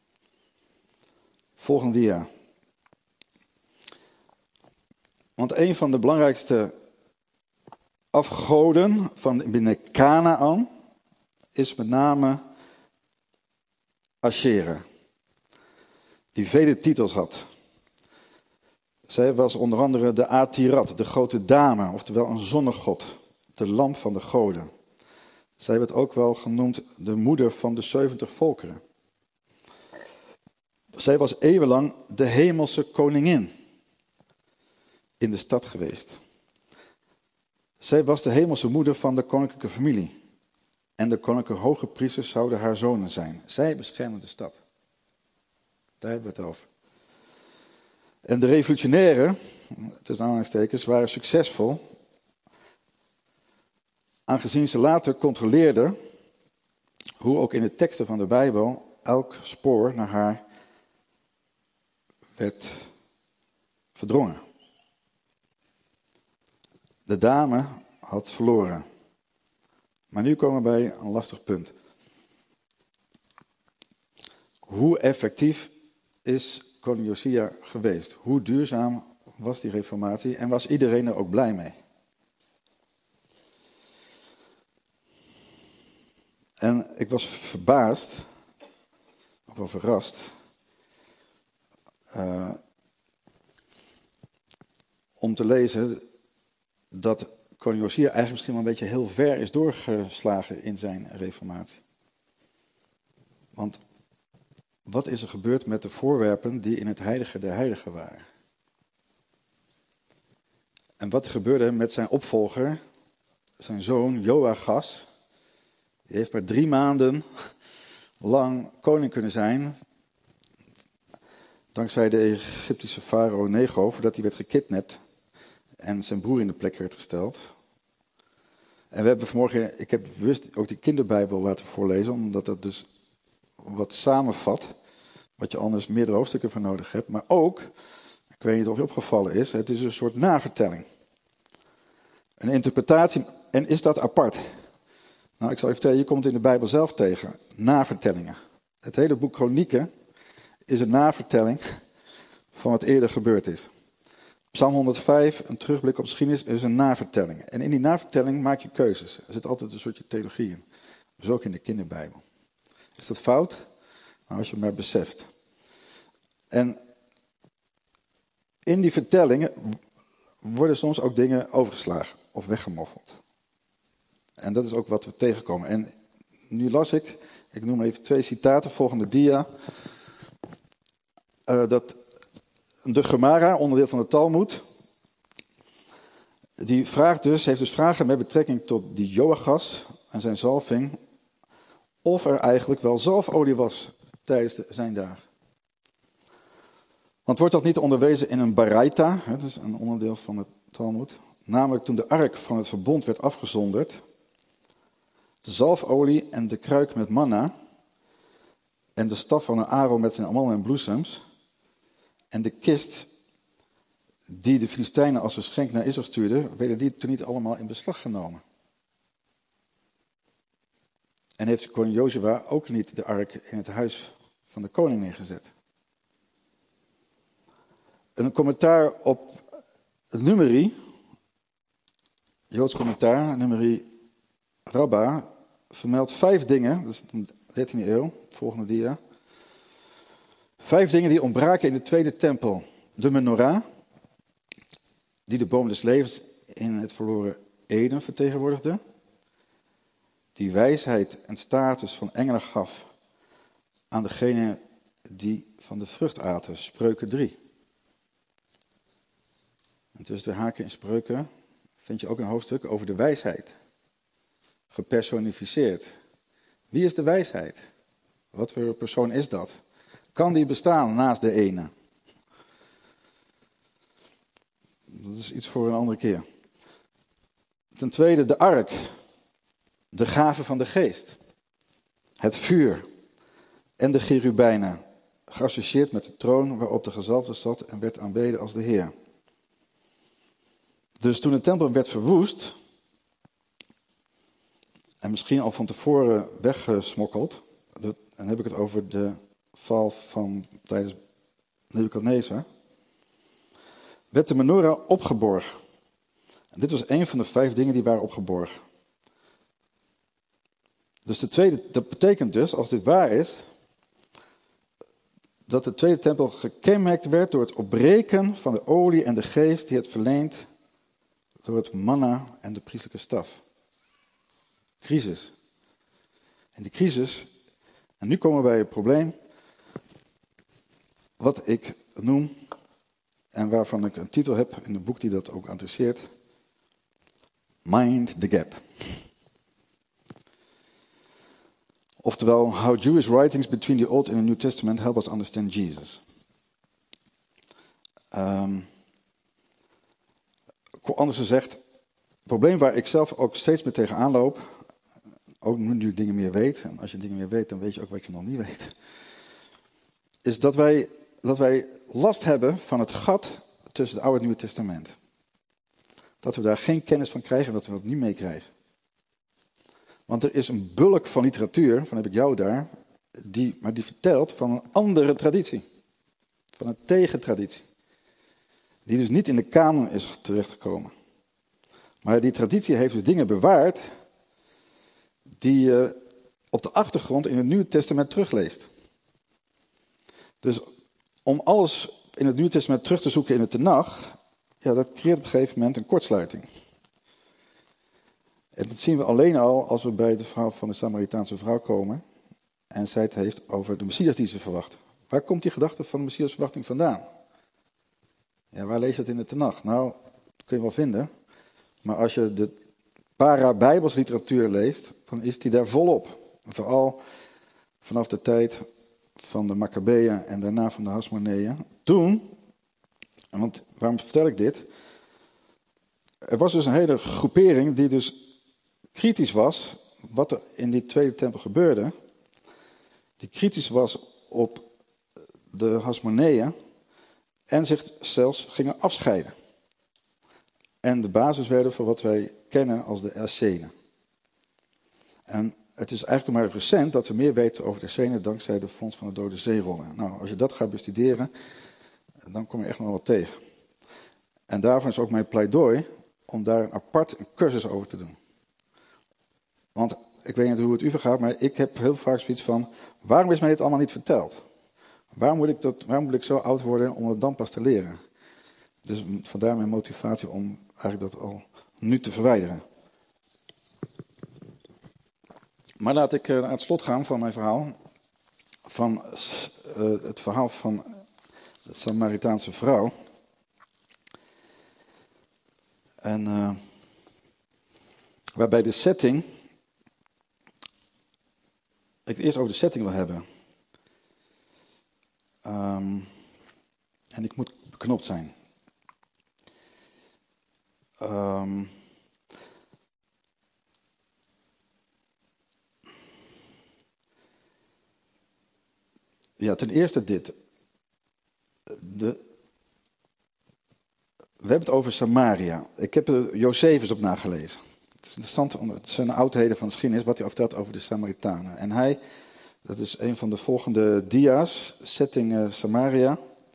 Volgende dia. Want een van de belangrijkste afgoden van binnen Kanaan is met name Asherah, die vele titels had. Zij was onder andere de Atirat, de grote dame, oftewel een zonnegod, de lamp van de goden. Zij werd ook wel genoemd de moeder van de zeventig volkeren. Zij was eeuwenlang de hemelse koningin in de stad geweest. Zij was de hemelse moeder van de koninklijke familie. En de koninklijke hoge priesters zouden haar zonen zijn. Zij beschermden de stad. Daar hebben we het over. En de revolutionairen, tussen aanhalingstekens, waren succesvol. Aangezien ze later controleerden hoe ook in de teksten van de Bijbel elk spoor naar haar werd verdrongen. De dame had verloren. Maar nu komen we bij een lastig punt. Hoe effectief is koning Josia geweest? Hoe duurzaam was die reformatie en was iedereen er ook blij mee? En ik was verbaasd, of wel verrast, uh, om te lezen dat koning Josia eigenlijk misschien wel een beetje heel ver is doorgeslagen in zijn reformatie. Want wat is er gebeurd met de voorwerpen die in het heilige der heiligen waren? En wat gebeurde met zijn opvolger, zijn zoon Joachas? Die heeft maar drie maanden lang koning kunnen zijn. Dankzij de Egyptische farao Nego, voordat hij werd gekidnapt en zijn broer in de plek werd gesteld. En we hebben vanmorgen, ik heb bewust ook die kinderbijbel laten voorlezen, omdat dat dus wat samenvat, wat je anders meerdere hoofdstukken voor nodig hebt. Maar ook, ik weet niet of je opgevallen is, het is een soort navertelling. Een interpretatie, en is dat apart? Nou, ik zal je vertellen, je komt in de Bijbel zelf tegen navertellingen. Het hele boek Kronieken is een navertelling van wat eerder gebeurd is. Psalm honderdvijf, een terugblik op geschiedenis, is een navertelling. En in die navertelling maak je keuzes. Er zit altijd een soortje theologie in. Dus ook in de kinderbijbel. Is dat fout? Nou, als je het maar beseft. En in die vertellingen worden soms ook dingen overgeslagen of weggemoffeld. En dat is ook wat we tegenkomen. En nu las ik, ik noem even twee citaten, volgende dia. Uh, dat de Gemara, onderdeel van de Talmud, die vraagt dus, heeft dus vragen met betrekking tot die Joachas en zijn zalving, of er eigenlijk wel zalfolie was tijdens de, zijn dagen. Want wordt dat niet onderwezen in een baraita, dat is een onderdeel van het Talmud, namelijk toen de ark van het verbond werd afgezonderd, de zalfolie en de kruik met manna en de staf van een Aaron met zijn amandelen en bloesems en de kist die de Filistijnen als een geschenk naar Israël stuurden, werden die toen niet allemaal in beslag genomen. En heeft koning Jozua ook niet de ark in het huis van de koning neergezet. Een commentaar op het Numeri, Joods commentaar, Numeri Rabba, vermeldt vijf dingen, dat is de dertiende eeuw, volgende dia. Vijf dingen die ontbraken in de tweede tempel. De menorah, die de boom des levens in het verloren Eden vertegenwoordigde. Die wijsheid en status van engelen gaf aan degene die van de vrucht aten. Spreuken drie. En tussen de haken in Spreuken vind je ook een hoofdstuk over de wijsheid. Gepersonificeerd. Wie is de wijsheid? Wat voor persoon is dat? Kan die bestaan naast de ene? Dat is iets voor een andere keer. Ten tweede de ark. De gave van de geest. Het vuur. En de cherubijnen. Geassocieerd met de troon waarop de gezalfde zat en werd aanbeden als de Heer. Dus toen de tempel werd verwoest, en misschien al van tevoren weggesmokkeld, dan heb ik het over de val van tijdens Nebukadnezar, werd de menorah opgeborgen. En dit was een van de vijf dingen die waren opgeborgen. Dus de tweede, dat betekent dus, als dit waar is, dat de tweede tempel gekenmerkt werd door het opbreken van de olie en de geest die het verleent door het manna en de priestelijke staf. Crisis. En die crisis, en nu komen we bij het probleem, wat ik noem, en waarvan ik een titel heb in een boek die dat ook adresseert, Mind the Gap. Oftewel, how Jewish writings between the Old and the New Testament help us understand Jesus. Um, anders gezegd, het probleem waar ik zelf ook steeds meer tegenaan loop, ook nu ik dingen meer weet, en als je dingen meer weet, dan weet je ook wat je nog niet weet, is dat wij, dat wij last hebben van het gat tussen het Oude en het Nieuwe Testament. Dat we daar geen kennis van krijgen en dat we dat niet meekrijgen. Want er is een bulk van literatuur, van heb ik jou daar, die, maar die vertelt van een andere traditie. Van een tegentraditie. Die dus niet in de kanon is terechtgekomen. Maar die traditie heeft dus dingen bewaard die je op de achtergrond in het Nieuwe Testament terugleest. Dus om alles in het Nieuwe Testament terug te zoeken in het Tenach, ja, dat creëert op een gegeven moment een kortsluiting. En dat zien we alleen al als we bij de verhaal van de Samaritaanse vrouw komen en zij het heeft over de Messias die ze verwacht. Waar komt die gedachte van de Messiasverwachting vandaan? Ja, waar lees je het in de Tenach? Nou, dat kun je wel vinden. Maar als je de para-bijbelsliteratuur leest, dan is die daar volop. Vooral vanaf de tijd van de Maccabeeën en daarna van de Hasmoneeën. Toen, want waarom vertel ik dit? Er was dus een hele groepering die dus kritisch was wat er in die tweede tempel gebeurde. Die kritisch was op de Hasmoneeën en zich zelfs gingen afscheiden. En de basis werden voor wat wij kennen als de Essenen. En het is eigenlijk maar recent dat we meer weten over de Essenen dankzij de Fonds van de Dode Zeerollen. Nou, als je dat gaat bestuderen, dan kom je echt nog wat tegen. En daarvan is ook mijn pleidooi om daar een apart een cursus over te doen. Want ik weet niet hoe het u vergaat, maar ik heb heel vaak zoiets van, waarom is mij dit allemaal niet verteld? Waarom moet ik, dat, waarom moet ik zo oud worden om het dan pas te leren? Dus vandaar mijn motivatie om eigenlijk dat al nu te verwijderen. Maar laat ik naar het slot gaan van mijn verhaal. Van uh, het verhaal van de Samaritaanse vrouw. En uh, waarbij de setting, ik het eerst over de setting wil hebben. Um, en ik moet beknopt zijn. Um, ja, ten eerste dit. De, we hebben het over Samaria. Ik heb er Josephus op nagelezen. Het is interessant, het zijn oudheden van de geschiedenis, wat hij vertelt over de Samaritanen. En hij, dat is een van de volgende dia's, setting uh, Samaria.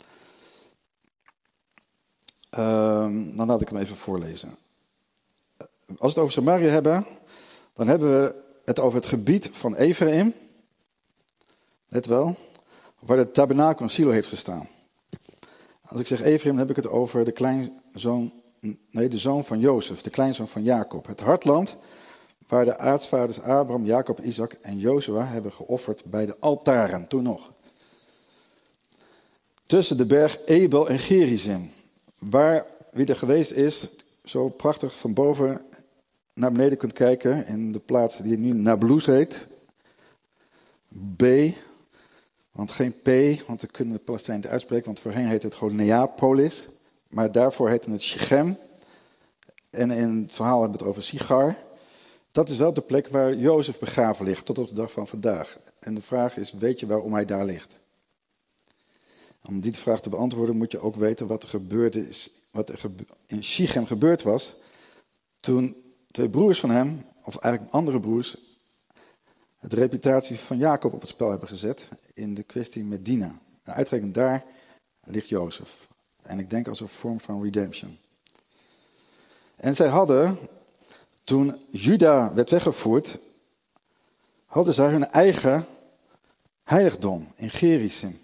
Uh, dan laat ik hem even voorlezen. Als we het over Samaria hebben, dan hebben we het over het gebied van Ephraim. Let wel, waar de tabernakel en Silo heeft gestaan. Als ik zeg Ephraim, dan heb ik het over de kleinzoon, nee, de zoon van Jozef, de kleinzoon van Jacob. Het hartland waar de aartsvaders Abraham, Jacob, Isaac en Jozua hebben geofferd bij de altaren, toen nog. Tussen de berg Ebel en Gerizim, waar wie er geweest is, zo prachtig van boven naar beneden kunt kijken in de plaats die nu Nablus heet. B, want geen P, want dat kunnen de Palestijnen niet uitspreken, want voorheen heette het gewoon Neapolis. Maar daarvoor heette het Shechem. En in het verhaal hebben we het over Sigar. Dat is wel de plek waar Jozef begraven ligt, tot op de dag van vandaag. En de vraag is, weet je waarom hij daar ligt? Om die vraag te beantwoorden moet je ook weten wat er gebeurde is, wat er in Shechem gebeurd was, toen twee broers van hem, of eigenlijk andere broers, de reputatie van Jacob op het spel hebben gezet in de kwestie met Dina. En uitgerekend daar ligt Jozef. En ik denk als een vorm van redemption. En zij hadden, toen Juda werd weggevoerd, hadden zij hun eigen heiligdom in Gerizim.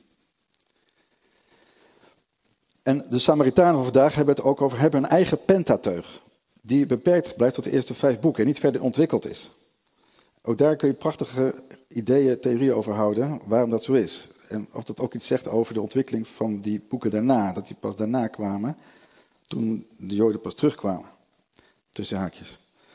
En de Samaritanen van vandaag hebben het ook over, hebben een eigen Pentateuch. Die beperkt blijft tot de eerste vijf boeken en niet verder ontwikkeld is. Ook daar kun je prachtige ideeën, theorieën over houden, waarom dat zo is. En of dat ook iets zegt over de ontwikkeling van die boeken daarna. Dat die pas daarna kwamen, toen de Joden pas terugkwamen. Tussen haakjes.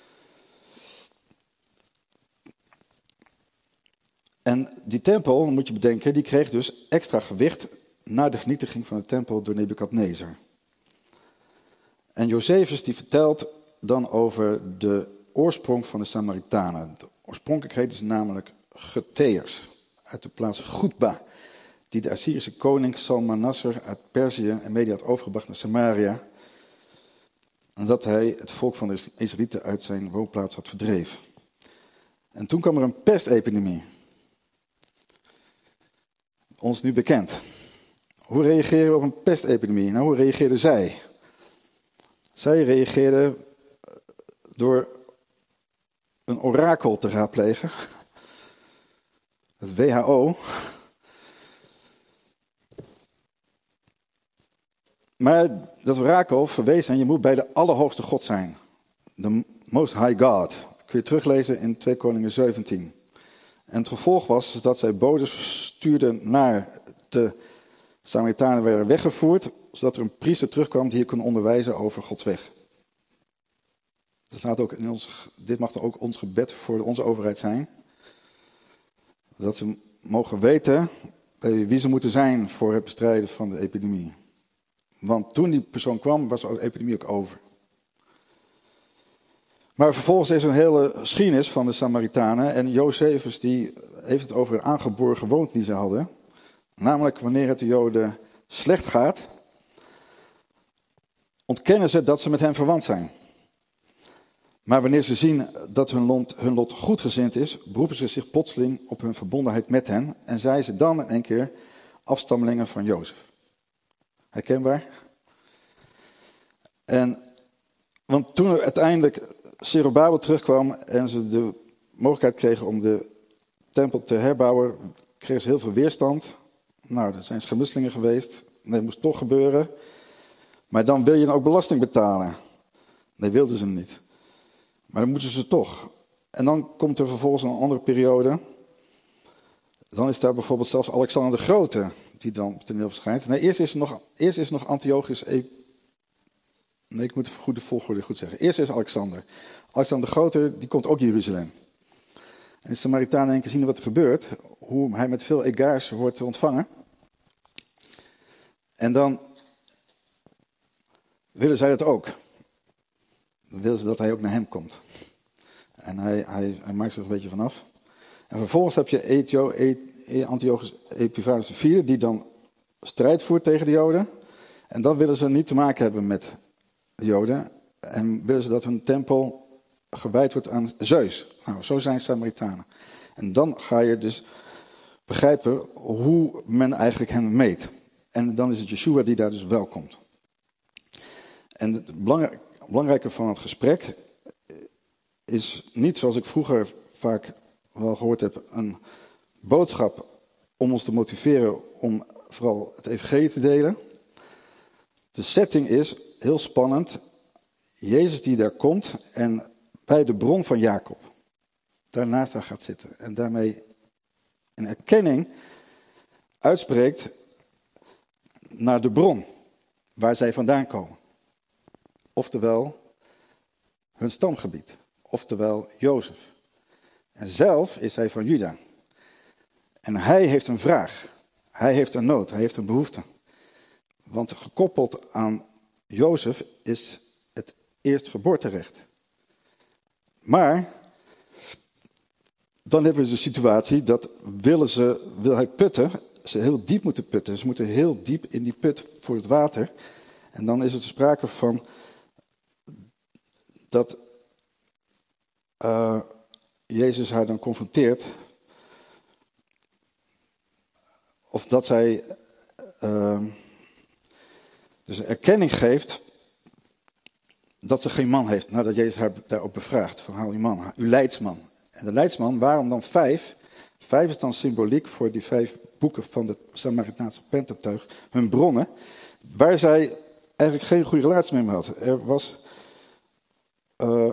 En die tempel, moet je bedenken, die kreeg dus extra gewicht na de vernietiging van de tempel door Nebukadnezar. En Josephus die vertelt dan over de oorsprong van de Samaritanen. De oorspronkelijkheid is namelijk Geteërs, uit de plaats Goedba, die de Assyrische koning Salmanasser uit Perzië en Media had overgebracht naar Samaria. En dat hij het volk van de Israëlieten uit zijn woonplaats had verdreven. En toen kwam er een pestepidemie. Ons nu bekend. Hoe reageren we op een pestepidemie? Nou, hoe reageerden zij? Zij reageerden door een orakel te raadplegen. Het W H O. Maar dat orakel verwees aan, je moet bij de allerhoogste God zijn. De Most High God. Dat kun je teruglezen in twee Koningen zeventien. En het gevolg was dat zij bodes stuurden naar de Samaritanen werden weggevoerd, zodat er een priester terugkwam die hier kon onderwijzen over Gods weg. Dat staat ook in ons, dit mag dan ook ons gebed voor onze overheid zijn. Dat ze mogen weten wie ze moeten zijn voor het bestrijden van de epidemie. Want toen die persoon kwam, was de epidemie ook over. Maar vervolgens is er een hele geschiedenis van de Samaritanen. En Josephus die heeft het over een aangeboren gewoonte die ze hadden. Namelijk wanneer het de Joden slecht gaat, ontkennen ze dat ze met hen verwant zijn. Maar wanneer ze zien dat hun lot, hun lot goedgezind is, beroepen ze zich plotseling op hun verbondenheid met hen. En zijn ze dan in één keer afstammelingen van Jozef. Herkenbaar? En, want toen er uiteindelijk Zerubabel terugkwam en ze de mogelijkheid kregen om de tempel te herbouwen, kregen ze heel veel weerstand. Nou, er zijn schermutselingen geweest. Nee, dat moest toch gebeuren. Maar dan wil je dan ook belasting betalen. Nee, wilden ze niet. Maar dan moeten ze toch. En dan komt er vervolgens een andere periode. Dan is daar bijvoorbeeld zelfs Alexander de Grote, die dan op toneel verschijnt. Nee, eerst is er nog, eerst is er nog Antiochus. E... Nee, ik moet de volgorde goed zeggen. Eerst is Alexander. Alexander de Grote, die komt ook in Jeruzalem. En de Samaritanen denken zien wat er gebeurt. Hoe hij met veel egaars wordt ontvangen. En dan willen zij dat ook. Dan willen ze dat hij ook naar hem komt. En hij, hij, hij maakt zich er een beetje vanaf. En vervolgens heb je Etio, Antiochus Epiphanes de vierde, die dan strijd voert tegen de Joden. En dan willen ze niet te maken hebben met de Joden. En willen ze dat hun tempel gewijd wordt aan Zeus. Nou, zo zijn Samaritanen. En dan ga je dus begrijpen hoe men eigenlijk hen meet. En dan is het Yeshua die daar dus wel komt. En het belangrijke van het gesprek is niet, zoals ik vroeger vaak wel gehoord heb, een boodschap om ons te motiveren om vooral het evangelie te delen. De setting is heel spannend. Jezus die daar komt en bij de bron van Jacob daarnaast haar gaat zitten. En daarmee een erkenning uitspreekt naar de bron waar zij vandaan komen. Oftewel hun stamgebied. Oftewel Jozef. En zelf is hij van Juda. En hij heeft een vraag. Hij heeft een nood. Hij heeft een behoefte. Want gekoppeld aan Jozef is het eerstgeboorterecht. Maar dan hebben ze de situatie dat willen ze, wil hij putten, ze heel diep moeten putten. Ze moeten heel diep in die put voor het water. En dan is er sprake van dat uh, Jezus haar dan confronteert. Of dat zij uh, dus een erkenning geeft dat ze geen man heeft. Nadat Jezus haar daarop bevraagt. Van haal uw man, uw leidsman. En de leidsman, waarom dan vijf? Vijf is dan symboliek voor die vijf boeken van de Samaritaanse Pentateuch. Hun bronnen. Waar zij eigenlijk geen goede relatie mee had. Er was uh,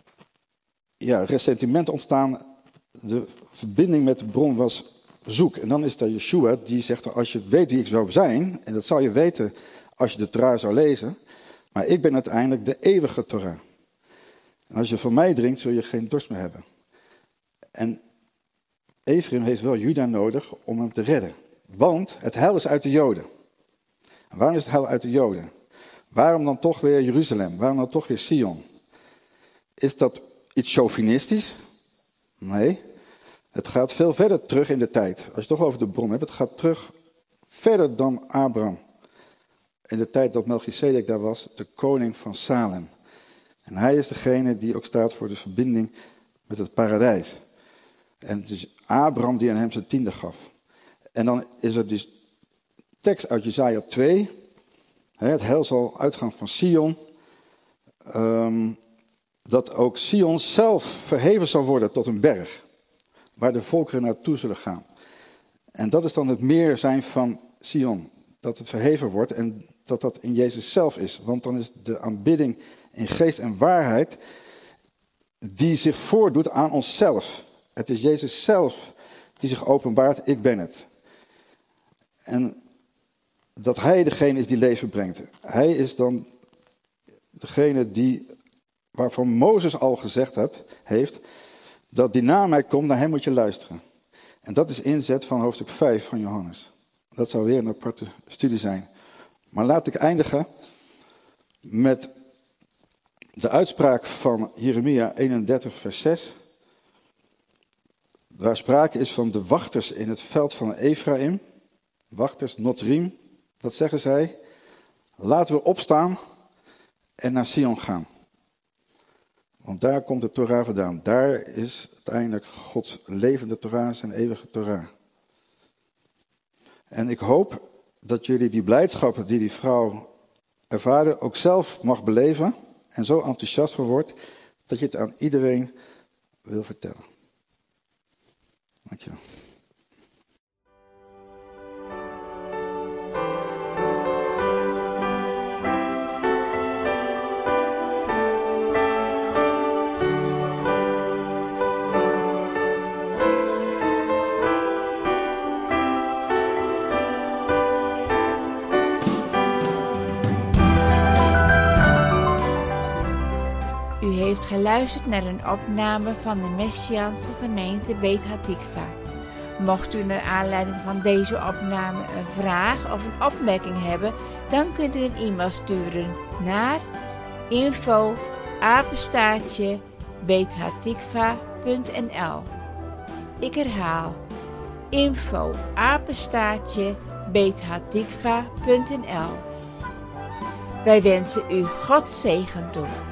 ja, ressentiment ontstaan. De verbinding met de bron was zoek. En dan is daar Yeshua die zegt, als je weet wie ik zou zijn, en dat zou je weten als je de Torah zou lezen, maar ik ben uiteindelijk de eeuwige Torah. En als je van mij drinkt, zul je geen dorst meer hebben. En Ephraim heeft wel Juda nodig om hem te redden. Want het heil is uit de Joden. En waarom is het heil uit de Joden? Waarom dan toch weer Jeruzalem? Waarom dan toch weer Sion? Is dat iets chauvinistisch? Nee. Het gaat veel verder terug in de tijd. Als je het toch over de bron hebt, het gaat terug verder dan Abraham. In de tijd dat Melchizedek daar was, de koning van Salem. En hij is degene die ook staat voor de verbinding met het paradijs. En het is Abraham die aan hem zijn tiende gaf. En dan is er dus tekst uit Jesaja twee. Het heil zal uitgaan van Sion. Um, dat ook Sion zelf verheven zal worden tot een berg. Waar de volkeren naartoe zullen gaan. En dat is dan het meer zijn van Sion. Dat het verheven wordt en dat dat in Jezus zelf is. Want dan is de aanbidding in geest en waarheid die zich voordoet aan onszelf. Het is Jezus zelf die zich openbaart, ik ben het. En dat hij degene is die leven brengt. Hij is dan degene die, waarvan Mozes al gezegd heb, heeft, dat die na mij komt, naar hem moet je luisteren. En dat is inzet van hoofdstuk vijf van Johannes. Dat zou weer een aparte studie zijn. Maar laat ik eindigen met de uitspraak van Jeremia eenendertig vers zes. Waar sprake is van de wachters in het veld van Ephraim. Wachters, Notzrim. Wat zeggen zij? Laten we opstaan en naar Sion gaan. Want daar komt de Torah vandaan. Daar is uiteindelijk Gods levende Torah, zijn eeuwige Torah. En ik hoop dat jullie die blijdschap die die vrouw ervaarde ook zelf mag beleven. En zo enthousiast voor wordt dat je het aan iedereen wil vertellen. Dankjewel. U heeft geluisterd naar een opname van de Messiaanse gemeente Beit Hatikva. Mocht u naar aanleiding van deze opname een vraag of een opmerking hebben, dan kunt u een e-mail sturen naar info apenstaartje beithatikva punt n l. Ik herhaal info apenstaartje beithatikva punt n l. Wij wensen u Gods zegen toe.